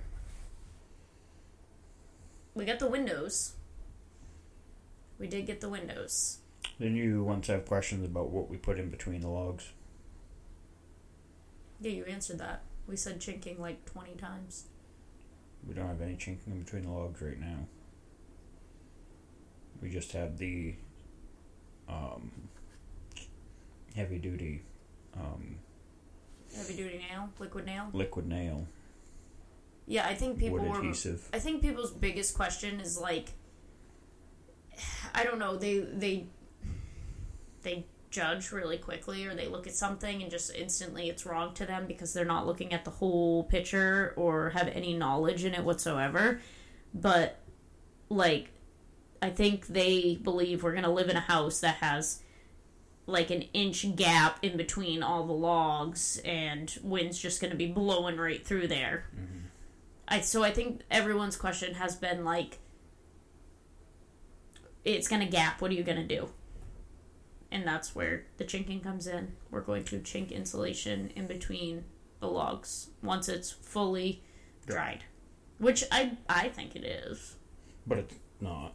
We got the windows. We did get the windows. Then you once have questions about what we put in between the logs. Yeah, you answered that. We said chinking like twenty times. We don't have any chinking in between the logs right now. We just have the um, heavy duty um, heavy duty nail, liquid nail, liquid nail. Yeah, I think people wood were. adhesive. I think people's biggest question is like, I don't know. They they they judge really quickly, or they look at something and just instantly it's wrong to them because they're not looking at the whole picture or have any knowledge in it whatsoever. But like, I think they believe we're gonna live in a house that has like an inch gap in between all the logs, and wind's just gonna be blowing right through there. Mm-hmm. I so I think everyone's question has been like, it's gonna gap. What are you gonna do? And that's where the chinking comes in. We're going to chink insulation in between the logs once it's fully dried, which I I think it is. But it's not.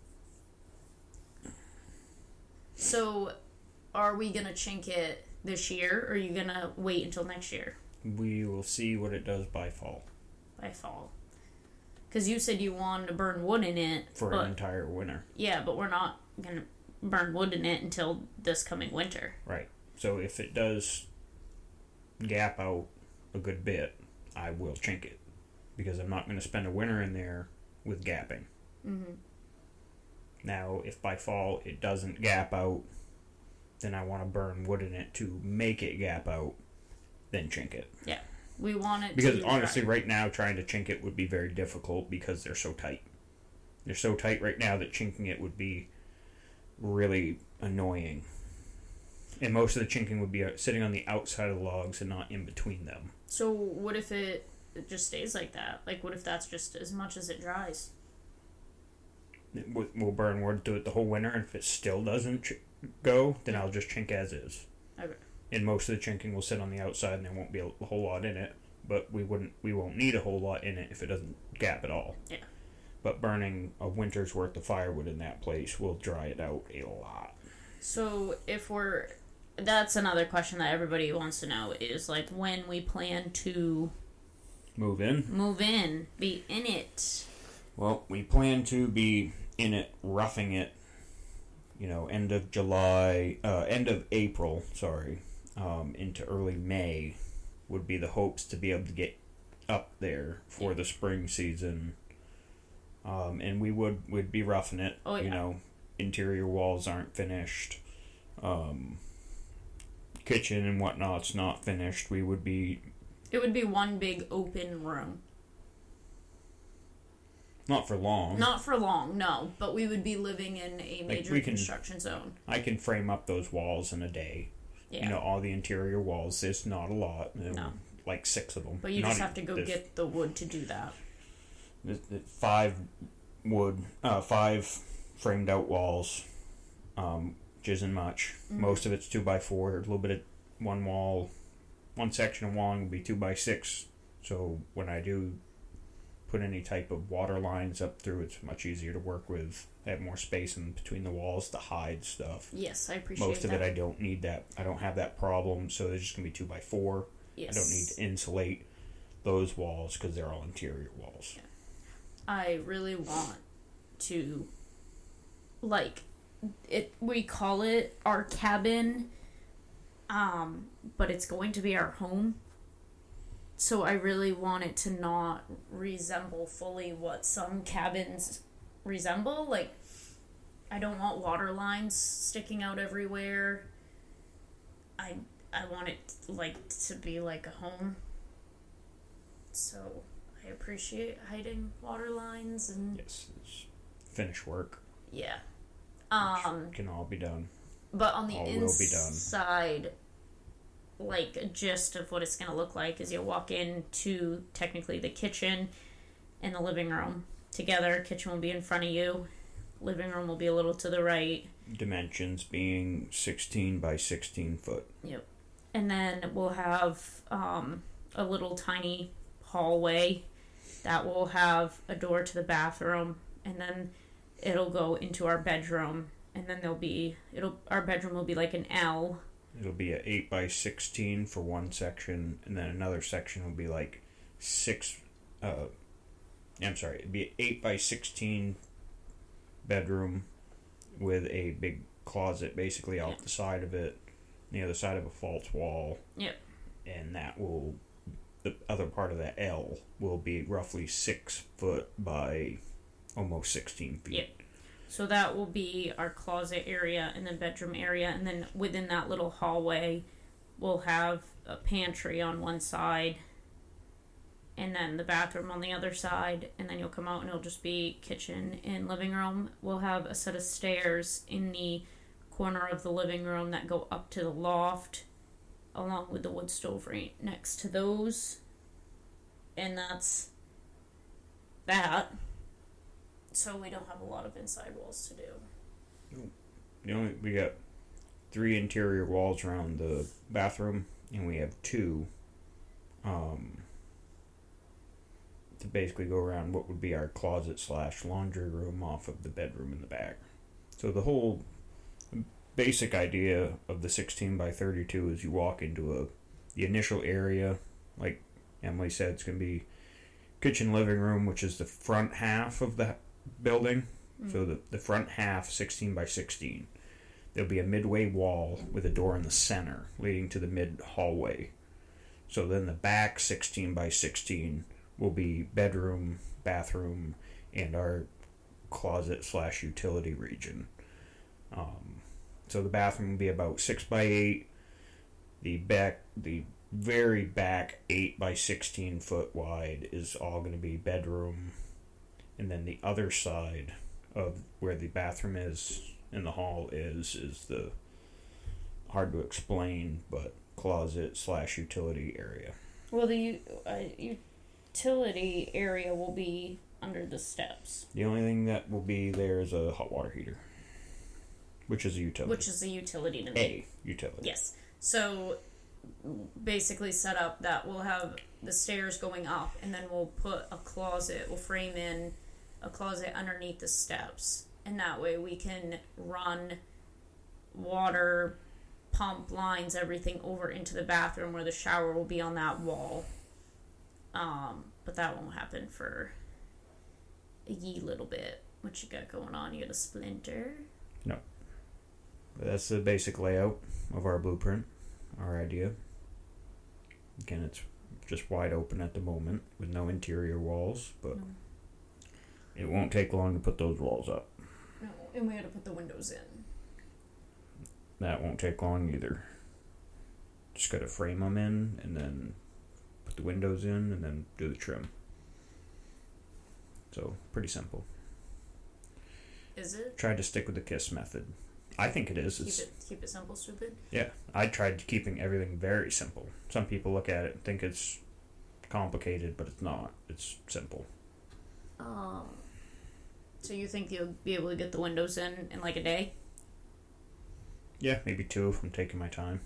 So, are we gonna chink it this year, or are you gonna wait until next year? We will see what it does by fall. By fall. Because you said you wanted to burn wood in it. For but, an entire winter. Yeah, but we're not going to burn wood in it until this coming winter. Right. So if it does gap out a good bit, I will chink it. Because I'm not going to spend a winter in there with gapping. Mm-hmm. Now, if by fall it doesn't gap out, then I want to burn wood in it to make it gap out, then chink it. Yeah. We want it because to honestly, dry. right now, trying to chink it would be very difficult because they're so tight. They're so tight right now that chinking it would be really annoying. And most of the chinking would be sitting on the outside of the logs and not in between them. So what if it, it just stays like that? Like, what if that's just as much as it dries? We'll burn wood to it the whole winter, and if it still doesn't ch- go, then I'll just chink as is. Okay. And most of the chinking will sit on the outside, and there won't be a, a whole lot in it. But we wouldn't, we won't need a whole lot in it if it doesn't gap at all. Yeah. but burning a winter's worth of firewood in that place will dry it out a lot. So if we're, that's another question that everybody wants to know is like when we plan to move in. Move in, be in it. Well, we plan to be in it, roughing it. You know, end of July, uh, end of April, sorry, um, into early May would be the hopes to be able to get up there for yeah. the spring season. Um, and we would would be roughing it. Oh, yeah. You know, interior walls aren't finished. Um, kitchen and whatnot's not finished. We would be... It would be one big open room. Not for long. Not for long, no. But we would be living in a major like construction can, zone. I can frame up those walls in a day. Yeah. You know, all the interior walls. There's not a lot. No. Like six of them. But you not just have to go get the wood to do that. Five wood, uh, five framed out walls, um, which isn't much. Mm-hmm. Most of it's two by four. A little bit of one wall, one section of wall will be two by six. So when I do put any type of water lines up through, it's much easier to work with. I have more space in between the walls to hide stuff. Yes, I appreciate Most of that. it I don't need that. I don't have that problem, so they're just going to be two by four. Yes. I don't need to insulate those walls because they're all interior walls. Yeah. I really want to, like, it. We call it our cabin, um, but it's going to be our home. So I really want it to not resemble fully what some cabins resemble. Like, I don't want water lines sticking out everywhere. I I want it, like, to be like a home. So I appreciate hiding water lines and... Yes, it's finished work. Yeah. Um, Which can all be done. But on the all inside... like a gist of what it's going to look like is you'll walk into technically the kitchen and the living room together. Kitchen will be in front of you. Living room will be a little to the right. Dimensions being sixteen by sixteen foot. Yep. And then we'll have um, a little tiny hallway that will have a door to the bathroom, and then it'll go into our bedroom, and then there'll be it'll our bedroom will be like an L. It'll be a eight by sixteen for one section, and then another section will be like six. Uh, I'm sorry, it'd be an eight by sixteen bedroom with a big closet basically out yep. the side of it, the other side of a false wall. Yep. And that will, the other part of that L will be roughly six foot by almost sixteen feet. Yep. So that will be our closet area and then bedroom area. And then within that little hallway, we'll have a pantry on one side. And then the bathroom on the other side. And then you'll come out and it'll just be kitchen and living room. We'll have a set of stairs in the corner of the living room that go up to the loft. Along with the wood stove right next to those. And that's that. So we don't have a lot of inside walls to do. You know, we got three interior walls around the bathroom, and we have two um, to basically go around what would be our closet slash laundry room off of the bedroom in the back. So the whole basic idea of the sixteen by thirty-two is you walk into a the initial area, like Emily said, it's going to be kitchen living room, which is the front half of the building. Mm. So the, the front half, sixteen by sixteen. There'll be a midway wall with a door in the center leading to the mid hallway. So then the back sixteen by sixteen will be bedroom, bathroom, and our closet slash utility region. Um, so the bathroom will be about six by eight. The back, the very back eight by sixteen foot wide is all going to be bedroom. And then the other side of where the bathroom is and the hall is, is the hard to explain, but closet slash utility area. Well, the uh, utility area will be under the steps. The only thing that will be there is a hot water heater, which is a utility. Which is a utility to me. A utility. Yes. So basically set up that we'll have the stairs going up, and then we'll put a closet, we'll frame in a closet underneath the steps. And that way we can run water, pump lines, everything over into the bathroom where the shower will be on that wall. Um, but that won't happen for a ye little bit. What you got going on? You got a splinter? No. That's the basic layout of our blueprint, our idea. Again, it's just wide open at the moment with no interior walls, but no. It won't take long to put those walls up. No, and we got to put the windows in. That won't take long either. Just got to frame them in and then put the windows in and then do the trim. So, pretty simple. Is it? Tried to stick with the KISS method. I think it is. Keep it's, it keep it simple, stupid? Yeah. I tried keeping everything very simple. Some people look at it and think it's complicated, but it's not. It's simple. Oh. So you think you'll be able to get the windows in in like a day? Yeah, maybe two if I'm taking my time.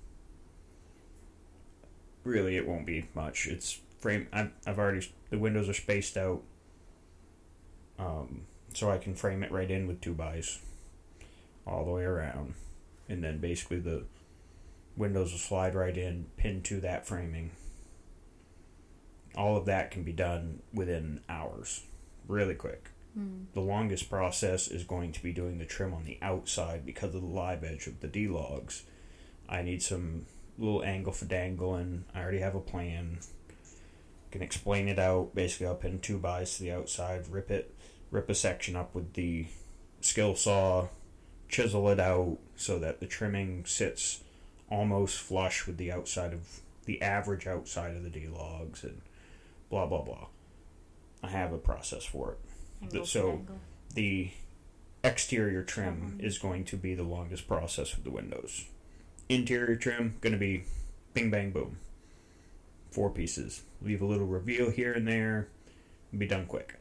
Really, it won't be much. It's frame. I've, I've already... The windows are spaced out. Um... So I can frame it right in with two bys all the way around. And then basically the windows will slide right in, pinned to that framing. All of that can be done within hours. Really quick. Mm. The longest process is going to be doing the trim on the outside because of the live edge of the D-logs. I need some little angle for dangling. I already have a plan. Can explain it out. Basically, I'll pin two bys to the outside, rip it, rip a section up with the skill saw, chisel it out so that the trimming sits almost flush with the outside of the average outside of the D-logs and blah blah blah. I have a process for it. Angle so angle. The exterior trim mm-hmm. is going to be the longest process with the windows. Interior trim going to be bing bang boom. Four pieces. Leave a little reveal here and there and be done quick.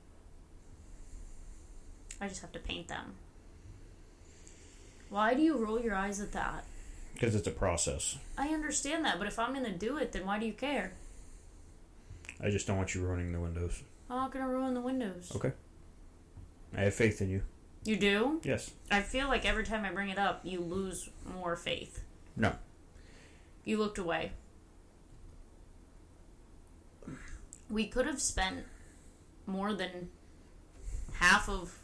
I just have to paint them. Why do you roll your eyes at that? Because it's a process. I understand that, but if I'm going to do it, then why do you care? I just don't want you ruining the windows. I'm not going to ruin the windows. Okay. I have faith in you. You do? Yes. I feel like every time I bring it up, you lose more faith. No. You looked away. We could have spent more than half of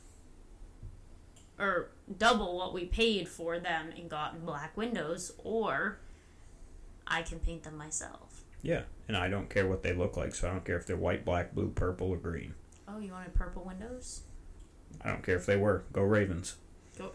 or double what we paid for them and gotten black windows, or I can paint them myself. Yeah, and I don't care what they look like, so I don't care if they're white, black, blue, purple, or green. Oh, you wanted purple windows? I don't care if they were. Go Ravens. Go.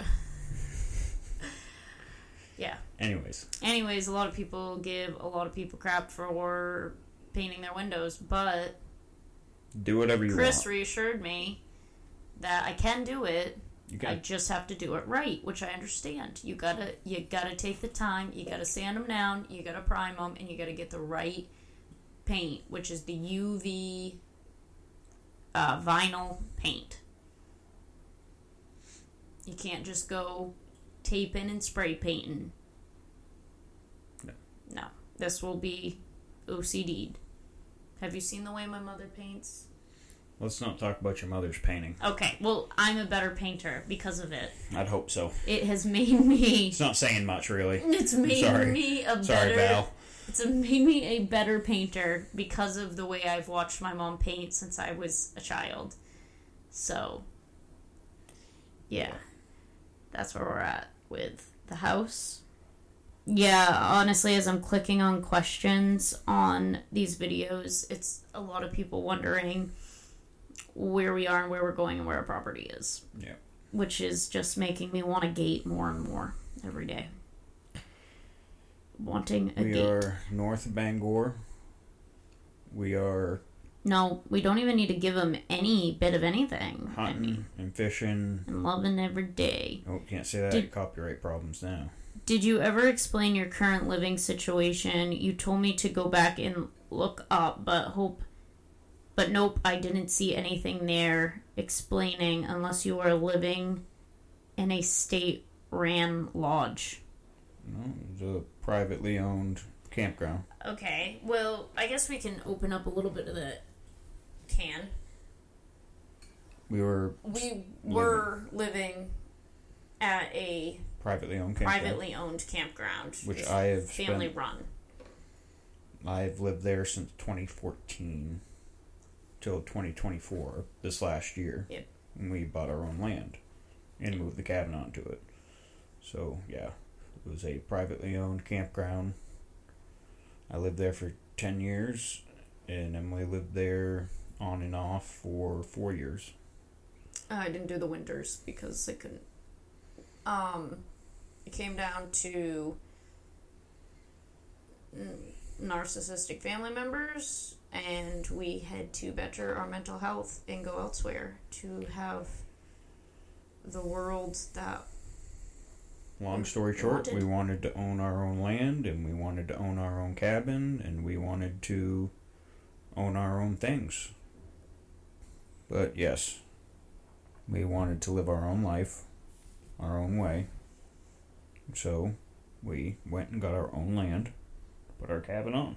Yeah. Anyways. Anyways, a lot of people give a lot of people crap for painting their windows, but do whatever you Chris want. Chris reassured me that I can do it. You can. I just have to do it right, which I understand. You gotta, you gotta take the time. You gotta sand them down. You gotta prime them, and you gotta get the right paint, which is the U V uh, vinyl paint. You can't just go taping and spray painting. No. No, this will be O C D'd. Have you seen the way my mother paints? Let's not talk about your mother's painting. Okay, well, I'm a better painter because of it. I'd hope so. It has made me... It's not saying much, really. It's made Sorry. me a Sorry, better... Val. It's made me a better painter because of the way I've watched my mom paint since I was a child. So, yeah. That's where we're at with the house. Yeah, honestly, as I'm clicking on questions on these videos, it's a lot of people wondering where we are and where we're going and where our property is. Yeah. Which is just making me want a gate more and more every day. Wanting a we gate. We are north of Bangor. We are... No, we don't even need to give them any bit of anything. Hunting I mean, and fishing. And loving every day. Oh, can't say that. Did, copyright problems now. Did you ever explain your current living situation? You told me to go back and look up, but hope... But nope, I didn't see anything there explaining unless you are living in a state-ran lodge. No, it was a privately owned campground. Okay, well, I guess we can open up a little bit of the can. We were we were living, living at a privately owned campground. privately owned campground, which I have family spent, run. I've lived there since twenty fourteen till twenty twenty-four, this last year. Yep. When we bought our own land and moved the cabin onto it. So, yeah, it was a privately owned campground. I lived there for ten years, and Emily lived there on and off for four years. I didn't do the winters because I couldn't. Um, it came down to narcissistic family members, and we had to better our mental health and go elsewhere to have the world that. Long story short, wanted. we wanted to own our own land, and we wanted to own our own cabin, and we wanted to own our own things. But yes, we wanted to live our own life, our own way. So we went and got our own land, put our cabin on.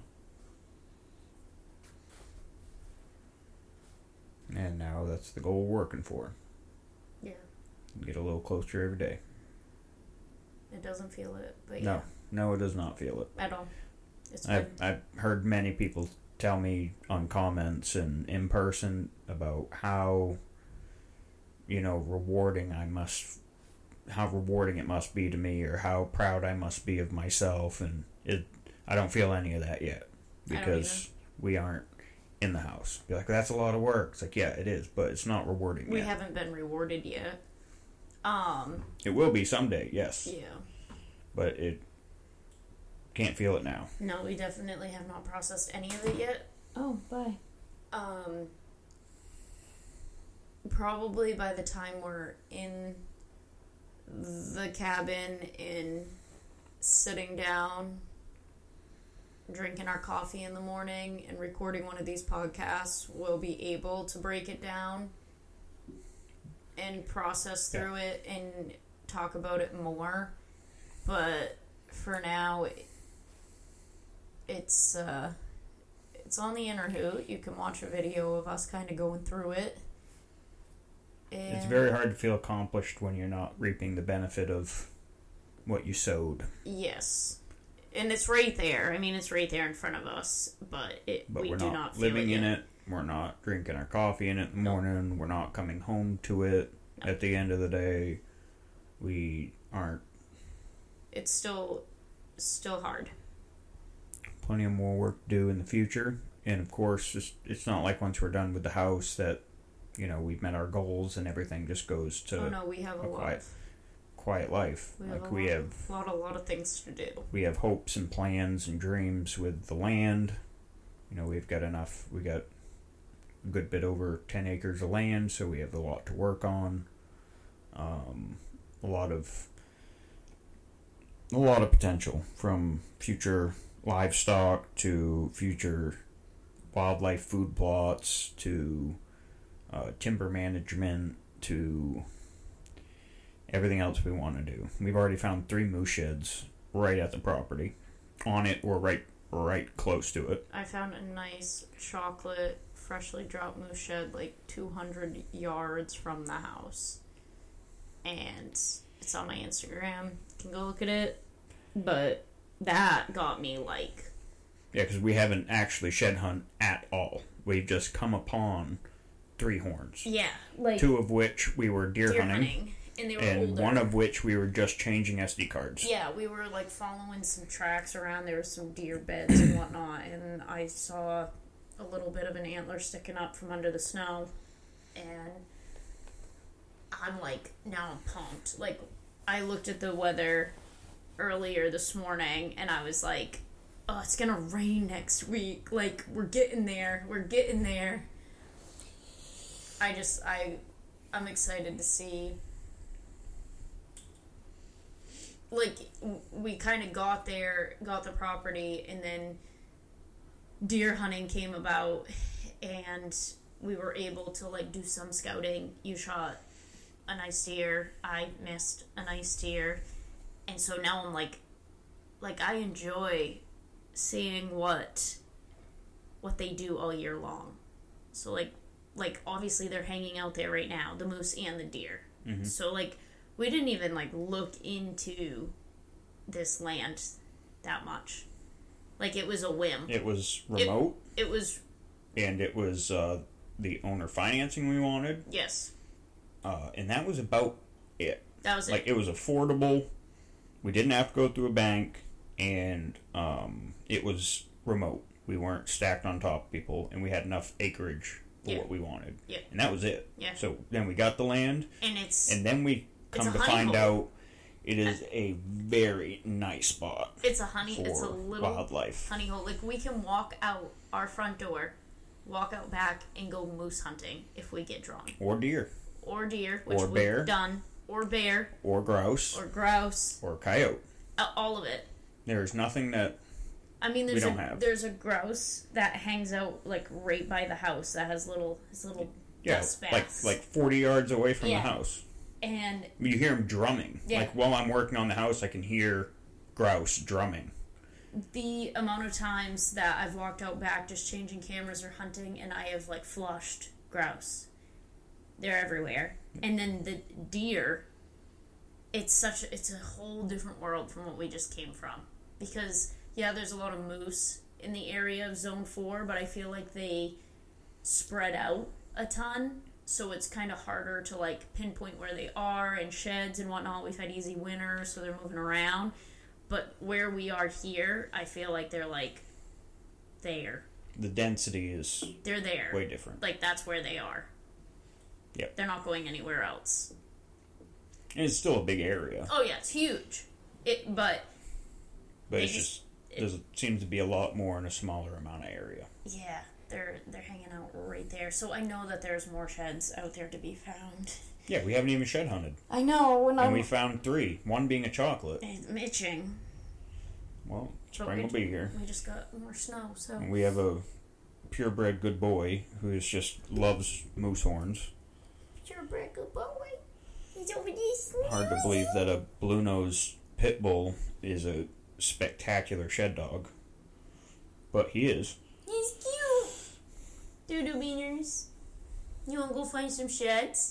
And now that's the goal we're working for. Yeah. Get a little closer every day. It doesn't feel it, but no, yeah. No, it does not feel it. At all. It's I've, been... I've heard many people tell me on comments and in person about how, you know, rewarding I must, how rewarding it must be to me, or how proud I must be of myself, and it, I don't feel any of that yet, because we aren't in the house. Be like, that's a lot of work. It's like, yeah, it is, but it's not rewarding We yet. haven't been rewarded yet. Um, it will be someday, yes. Yeah. But it can't feel it now. No, we definitely have not processed any of it yet. Oh, bye. Um, probably by the time we're in the cabin and sitting down, drinking our coffee in the morning and recording one of these podcasts, we'll be able to break it down and process through yeah. it and talk about it more. But for now, it's uh, it's on the Interhoot. You can watch a video of us kind of going through it. And it's very hard to feel accomplished when you're not reaping the benefit of what you sowed. Yes. And it's right there. I mean, it's right there in front of us, but it but we we're do not, not feel living it in yet. it. We're not drinking our coffee in it in the no. morning. We're not coming home to it no. at the end of the day. We aren't. It's still, still hard. Plenty of more work to do in the future. And of course, it's, it's not like once we're done with the house that, you know, we've met our goals and everything just goes to oh, no, we have a, a lot quiet, of, quiet life. We like have a we lot, have a lot, a lot of things to do. We have hopes and plans and dreams with the land. You know, we've got enough, we got a good bit over ten acres of land, so we have a lot to work on. Um, a lot of a lot of potential, from future livestock to future wildlife food plots to uh, timber management to everything else we want to do. We've already found three moose sheds right at the property, on it or right right close to it. I found a nice chocolate freshly dropped moose shed like two hundred yards from the house, and it's on my Instagram. You can go look at it. But that got me like... Yeah, because we haven't actually shed hunt at all. We've just come upon three horns. Yeah, like... Two of which we were deer, deer hunting. hunting. And they were and older. One of which we were just changing S D cards. Yeah, we were like following some tracks around. There were some deer beds and whatnot. And I saw a little bit of an antler sticking up from under the snow. And I'm like, now I'm pumped. Like, I looked at the weather earlier this morning and I was like, oh, it's gonna rain next week. Like, we're getting there. We're getting there. I just, I, I'm excited to see. Like, we kind of got there, got the property, and then deer hunting came about, and we were able to, like, do some scouting. You shot a nice deer. I missed a nice deer. And so now I'm like, like, I enjoy seeing what, what they do all year long. So, like, like, obviously they're hanging out there right now, the moose and the deer. Mm-hmm. So, like, we didn't even, like, look into this land that much. Like, it was a whim. It was remote. It, it was... And it was uh, the owner financing we wanted. Yes. Uh, and that was about it. That was like, it. Like, it was affordable. We didn't have to go through a bank. And um, it was remote. We weren't stacked on top of people. And we had enough acreage for yeah. what we wanted. Yeah. And that was it. Yeah. So then we got the land. And it's... And then we come to find hole. out it is a very nice spot. It's a honey... It's a little... wildlife. Honey hole. Like, we can walk out our front door... walk out back and go moose hunting if we get drawn. Or deer. Or deer, which or we've bear. done. Or bear. Or grouse. Or grouse. Or coyote. Uh, all of it. There's nothing that I mean, there's we don't a have. there's a grouse that hangs out like right by the house that has little his little yeah, dust like baths. like forty yards away from yeah. the house. And you hear him drumming. Yeah. Like while I'm working on the house, I can hear grouse drumming. The amount of times that I've walked out back just changing cameras or hunting and I have like flushed grouse. They're everywhere. And then the deer, it's such a, it's a whole different world from what we just came from. Because yeah, there's a lot of moose in the area of zone four, but I feel like they spread out a ton. So it's kind of harder to like pinpoint where they are and sheds and whatnot. We've had easy winters, so they're moving around. But where we are here, I feel like they're, like, there. The density is... They're there. Way different. Like, that's where they are. Yep. They're not going anywhere else. And it's still a big area. Oh, yeah, it's huge. It, but... But it's just... It, there seems to be a lot more in a smaller amount of area. Yeah, they're they're hanging out right there. So I know that there's more sheds out there to be found. Yeah, we haven't even shed hunted. I know. When and I'm, we found three. One being a chocolate. I'm itching. Well, spring will be here. We just got more snow, so... And we have a purebred good boy who is just loves moose horns. Purebred good boy? He's over there. Hard to believe that a blue-nosed pit bull is a spectacular shed dog. But he is. He's cute. Doodoo beaners. You wanna go find some sheds?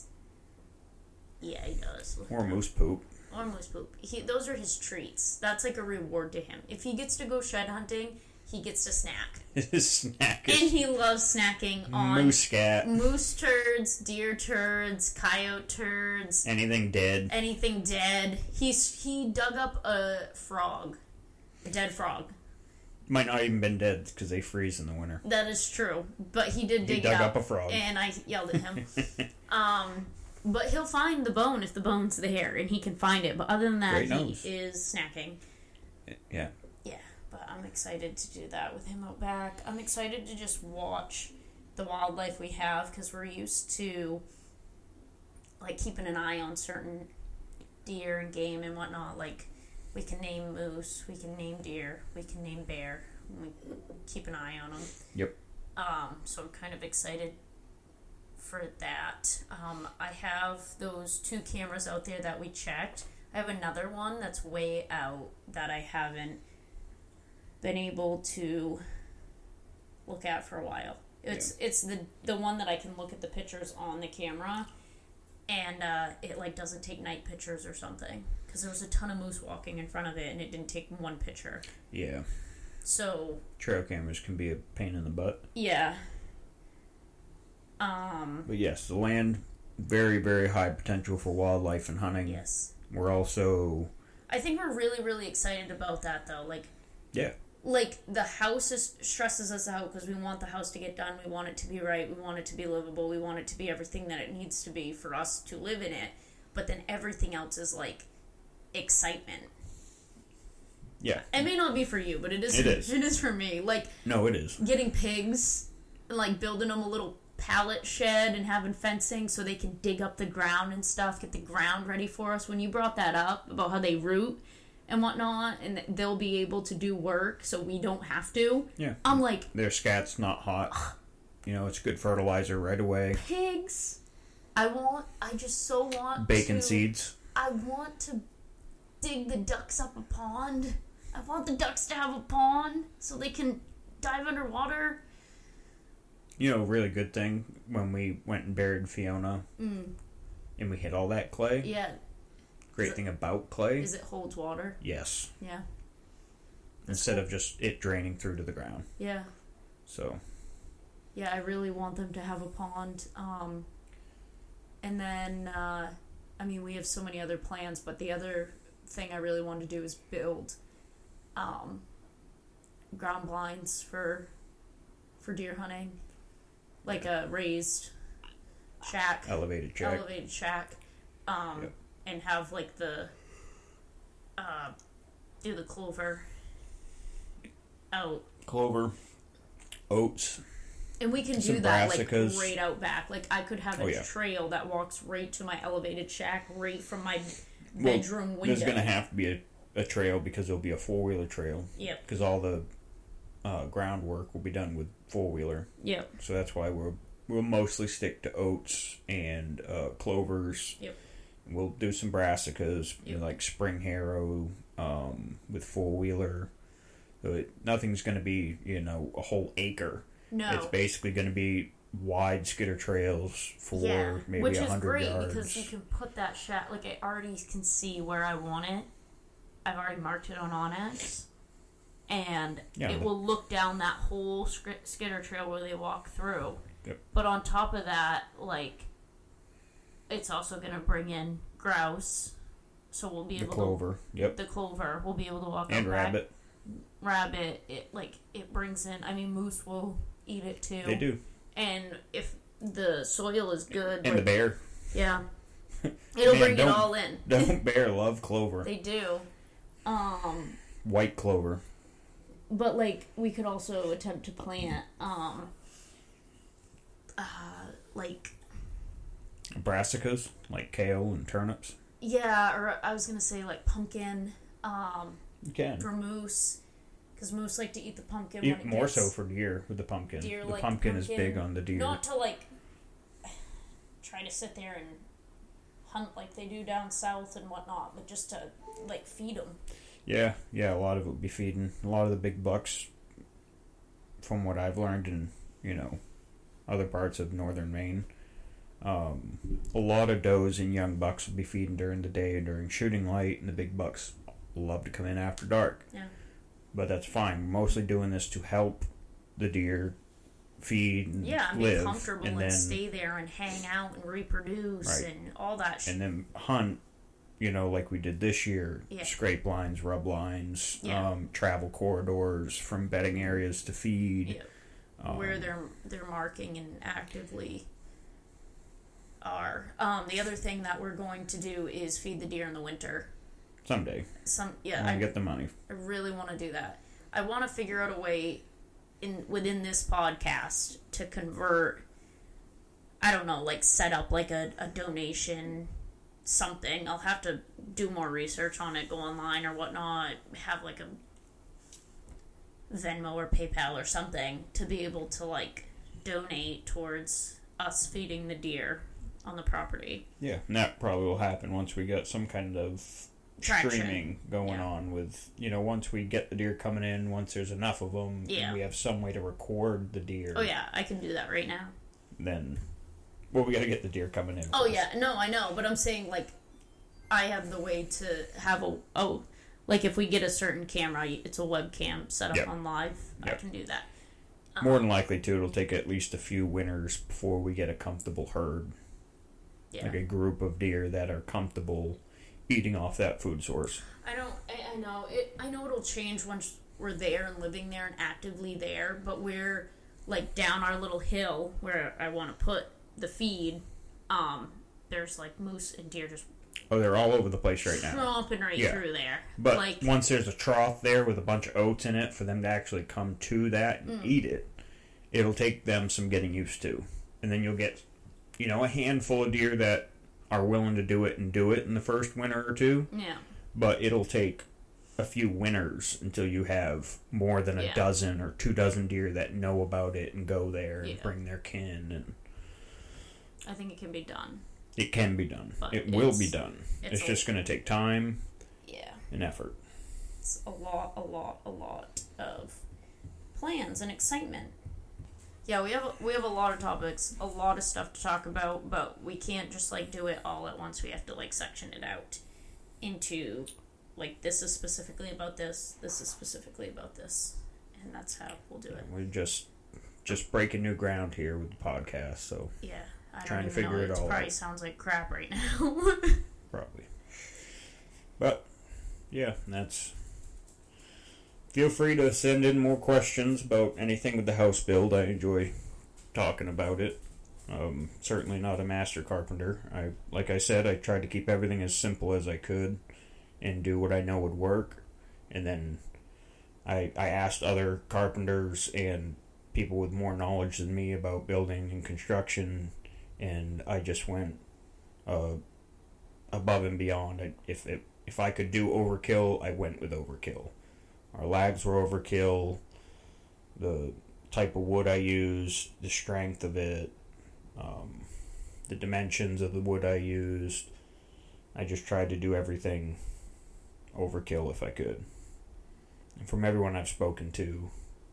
Yeah, he does. Or moose poop. Or moose poop. He, those are his treats. That's like a reward to him. If he gets to go shed hunting, he gets to snack. His snack is and he loves snacking on moose scat. Moose turds, deer turds, coyote turds. Anything dead. Anything dead. He's he dug up a frog. A dead frog. Might not even been dead because they freeze in the winter. That is true. But he did dig he dug it up. up a frog. And I yelled at him. um... But he'll find the bone if the bone's there, and he can find it. But other than that, Great he nose. is snacking. Yeah. Yeah, but I'm excited to do that with him out back. I'm excited to just watch the wildlife we have, because we're used to, like, keeping an eye on certain deer and game and whatnot. Like, we can name moose, we can name deer, we can name bear. We keep an eye on them. Yep. Um, so I'm kind of excited for that. Um, I have those two cameras out there that we checked. I have another one that's way out that I haven't been able to look at for a while. It's yeah. it's the the one that I can look at the pictures on the camera, and uh, it like doesn't take night pictures or something, because there was a ton of moose walking in front of it and it didn't take one picture. Yeah. So trail cameras can be a pain in the butt. Yeah. Um, but yes, the land, very, very high potential for wildlife and hunting. Yes. We're also... I think we're really, really excited about that, though. Like, yeah. Like, the house is, stresses us out because we want the house to get done. We want it to be right. We want it to be livable. We want it to be everything that it needs to be for us to live in it. But then everything else is, like, excitement. Yeah. It may not be for you, but it is. It is. It is for me. Like... No, it is. Getting pigs and, like, building them a little pallet shed and having fencing so they can dig up the ground and stuff, get the ground ready for us. When you brought that up about how they root and whatnot, and they'll be able to do work so we don't have to. Yeah. I'm like... Their scat's not hot. You know, it's good fertilizer right away. Pigs. I want... I just so want Bacon to, seeds. I want to dig the ducks up a pond. I want the ducks to have a pond so they can dive underwater. You know, a really good thing when we went and buried Fiona Mm. and we hit all that clay. Yeah. Great Is thing it, about clay. is it holds water? Yes. Yeah. That's Instead cool. of just it draining through to the ground. Yeah. So. Yeah, I really want them to have a pond. Um, and then, uh, I mean, we have so many other plans, but the other thing I really want to do is build um, ground blinds for for deer hunting, like a raised shack, Elevated shack. elevated shack, um, Yep. and have like the uh, do the clover out. Clover. Oats. And we can Some do that like brassicas. right out back. Like I could have a Oh, yeah. trail that walks right to my elevated shack, right from my Well, bedroom window. There's going to have to be a, a trail because there'll be a four wheeler trail. Yep. Because all the uh, groundwork will be done with four wheeler. Yep. So that's why we'll we'll mostly stick to oats and uh, clovers. Yep. We'll do some brassicas, you Yep. know, like spring harrow um, with four wheeler. So it, nothing's going to be, you know, a whole acre. No. It's basically going to be wide skidder trails for yeah, maybe which a is hundred great yards. because you can put that shack. Like I already can see where I want it. I've already marked it on Onyx, and Yeah. it will look down that whole sk- skidder trail where they walk through. Yep. But on top of that, like, it's also going to bring in grouse, so we'll be The able clover, to yep, the clover. We'll be able to walk and out back. rabbit. Rabbit, it like it brings in. I mean, moose will eat it too. They do, And if the soil is good, and like, the bear. yeah, it'll Man, bring it don't- all in. Don't bear love clover, They do. Um, white clover. but like we could also attempt to plant, um, uh, like Brassicas, like kale and turnips. yeah, or I was gonna say like pumpkin, um, You can. for moose, because moose like to eat the pumpkin. Eat when it more gets, so for deer with the pumpkin. Deer the like pumpkin, is pumpkin. big on the deer. Not to like try to sit there and hunt like they do down south and whatnot, but just to like feed them. Yeah, yeah, a lot of it would be feeding. A lot of the big bucks, from what I've learned in, you know, other parts of northern Maine, um, a lot of does and young bucks will be feeding during the day and during shooting light, and the big bucks love to come in after dark. Yeah. But that's fine. We're mostly doing this to help the deer feed and Yeah, and live, be comfortable and and, then stay there and hang out and reproduce Right. and all that shit. and then hunt, you know, like we did this year. Yeah. Scrape lines, rub lines, Yeah. um, travel corridors from bedding areas to feed. Yeah. Um, Where they're they're marking and actively are. Um, the other thing that we're going to do is feed the deer in the winter. someday, Some yeah, when I, we get the money. I really want to do that. I want to figure out a way in within this podcast to convert. I don't know, like set up like a, a donation something. I'll have to do more research on it, go online or whatnot, have like a Venmo or PayPal or something to be able to like donate towards us feeding the deer on the property. Yeah, and that probably will happen once we get some kind of Traction. streaming going Yeah. on with, you know, once we get the deer coming in, once there's enough of them, Yeah. and we have some way to record the deer. Oh yeah, I can do that right now. Then, well, we got to get the deer coming in. Oh first. yeah, no, I know, but I'm saying like I have the way to have a oh, like if we get a certain camera, it's a webcam set up Yep. on live. I Yep. can do that. More than likely, too, it'll take at least a few winters before we get a comfortable herd, Yeah, like a group of deer that are comfortable eating off that food source. I don't. I, I know it. I know it'll change once we're there and living there and actively there. But we're like down our little hill where I want to put the feed. Um, there's like moose and deer just Oh, they're all over the place right now. tromping right Yeah. through there. But like, once there's a trough there with a bunch of oats in it for them to actually come to that and Mm. eat it, it'll take them some getting used to. And then you'll get, you know, a handful of deer that are willing to do it and do it in the first winter or two. yeah, But it'll take a few winters until you have more than a Yeah. dozen or two dozen deer that know about it and go there and Yeah. bring their kin. And I think it can be done. it can be done. But It will it's- be done. it's It's, a- just going to take time Yeah. and effort. It's a lot, a lot, a lot of plans and excitement. Yeah, we have we have a lot of topics, a lot of stuff to talk about, but we can't just like do it all at once. We have to like section it out into like this is specifically about this, this is specifically about this, and that's how we'll do it. We're just just breaking new ground here with the podcast, so yeah, I trying don't to even figure know. it It all probably out. sounds like crap right now. Probably, but yeah, that's. Feel free to send in more questions about anything with the house build. I enjoy talking about it. Um, certainly not a master carpenter. I, like I said, I tried to keep everything as simple as I could and do what I know would work. And then I, I asked other carpenters and people with more knowledge than me about building and construction, and I just went uh, above and beyond. I, if it, if I could do overkill, I went with overkill. Our lags were overkill. The type of wood I used, the strength of it, um, the dimensions of the wood I used. I just tried to do everything overkill if I could. And from everyone I've spoken to,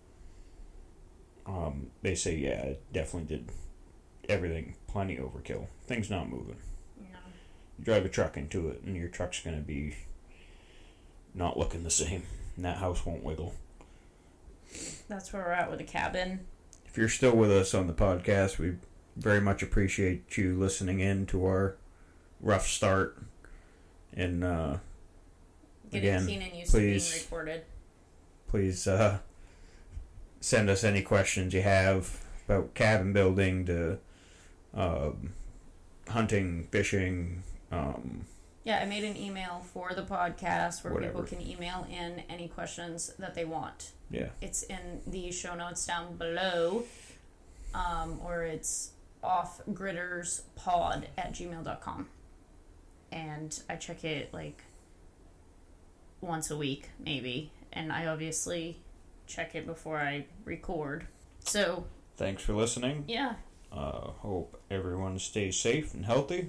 um, they say, yeah, it definitely did everything plenty overkill. Things not moving. No. You drive a truck into it, and your truck's going to be not looking the same. And that house won't wiggle. That's where we're at with the cabin. If you're still with us on the podcast, we very much appreciate you listening in to our rough start. And uh, Getting again, Keenan used please, to being recorded. Please uh, send us any questions you have about cabin building to uh, hunting, fishing. Um, Yeah, I made an email for the podcast where Whatever. people can email in any questions that they want. yeah. It's in the show notes down below, um, or it's offgridderspod at gmail dot com. And I check it like once a week, maybe. And I obviously check it before I record. So, Thanks for listening. yeah. Uh, hope everyone stays safe and healthy.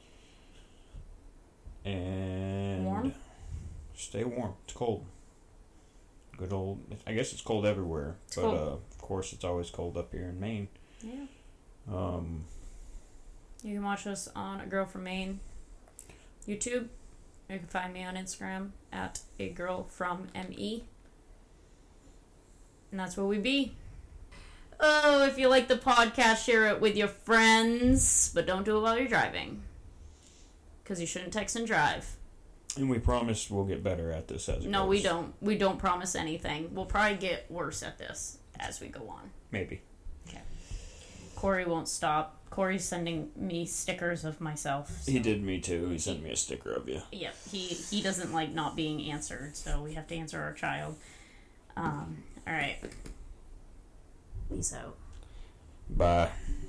And Warm? Stay warm. It's cold. Good old. I guess it's cold everywhere, It's but cold. uh, of course it's always cold up here in Maine. Yeah. Um, You can watch us on A Girl from Maine YouTube. You can find me on Instagram at A Girl from M E. And that's where we be. Oh, if you like the podcast, share it with your friends, but don't do it while you're driving. Because you shouldn't text and drive. and we promise we'll get better at this as it No, goes. we don't. We don't promise anything. We'll probably get worse at this as we go on. Maybe. Okay. Corey won't stop. Corey's sending me stickers of myself. So. He did me too. He sent me a sticker of you. Yep. He he doesn't like not being answered, so we have to answer our child. Um. All right. Peace out. Bye.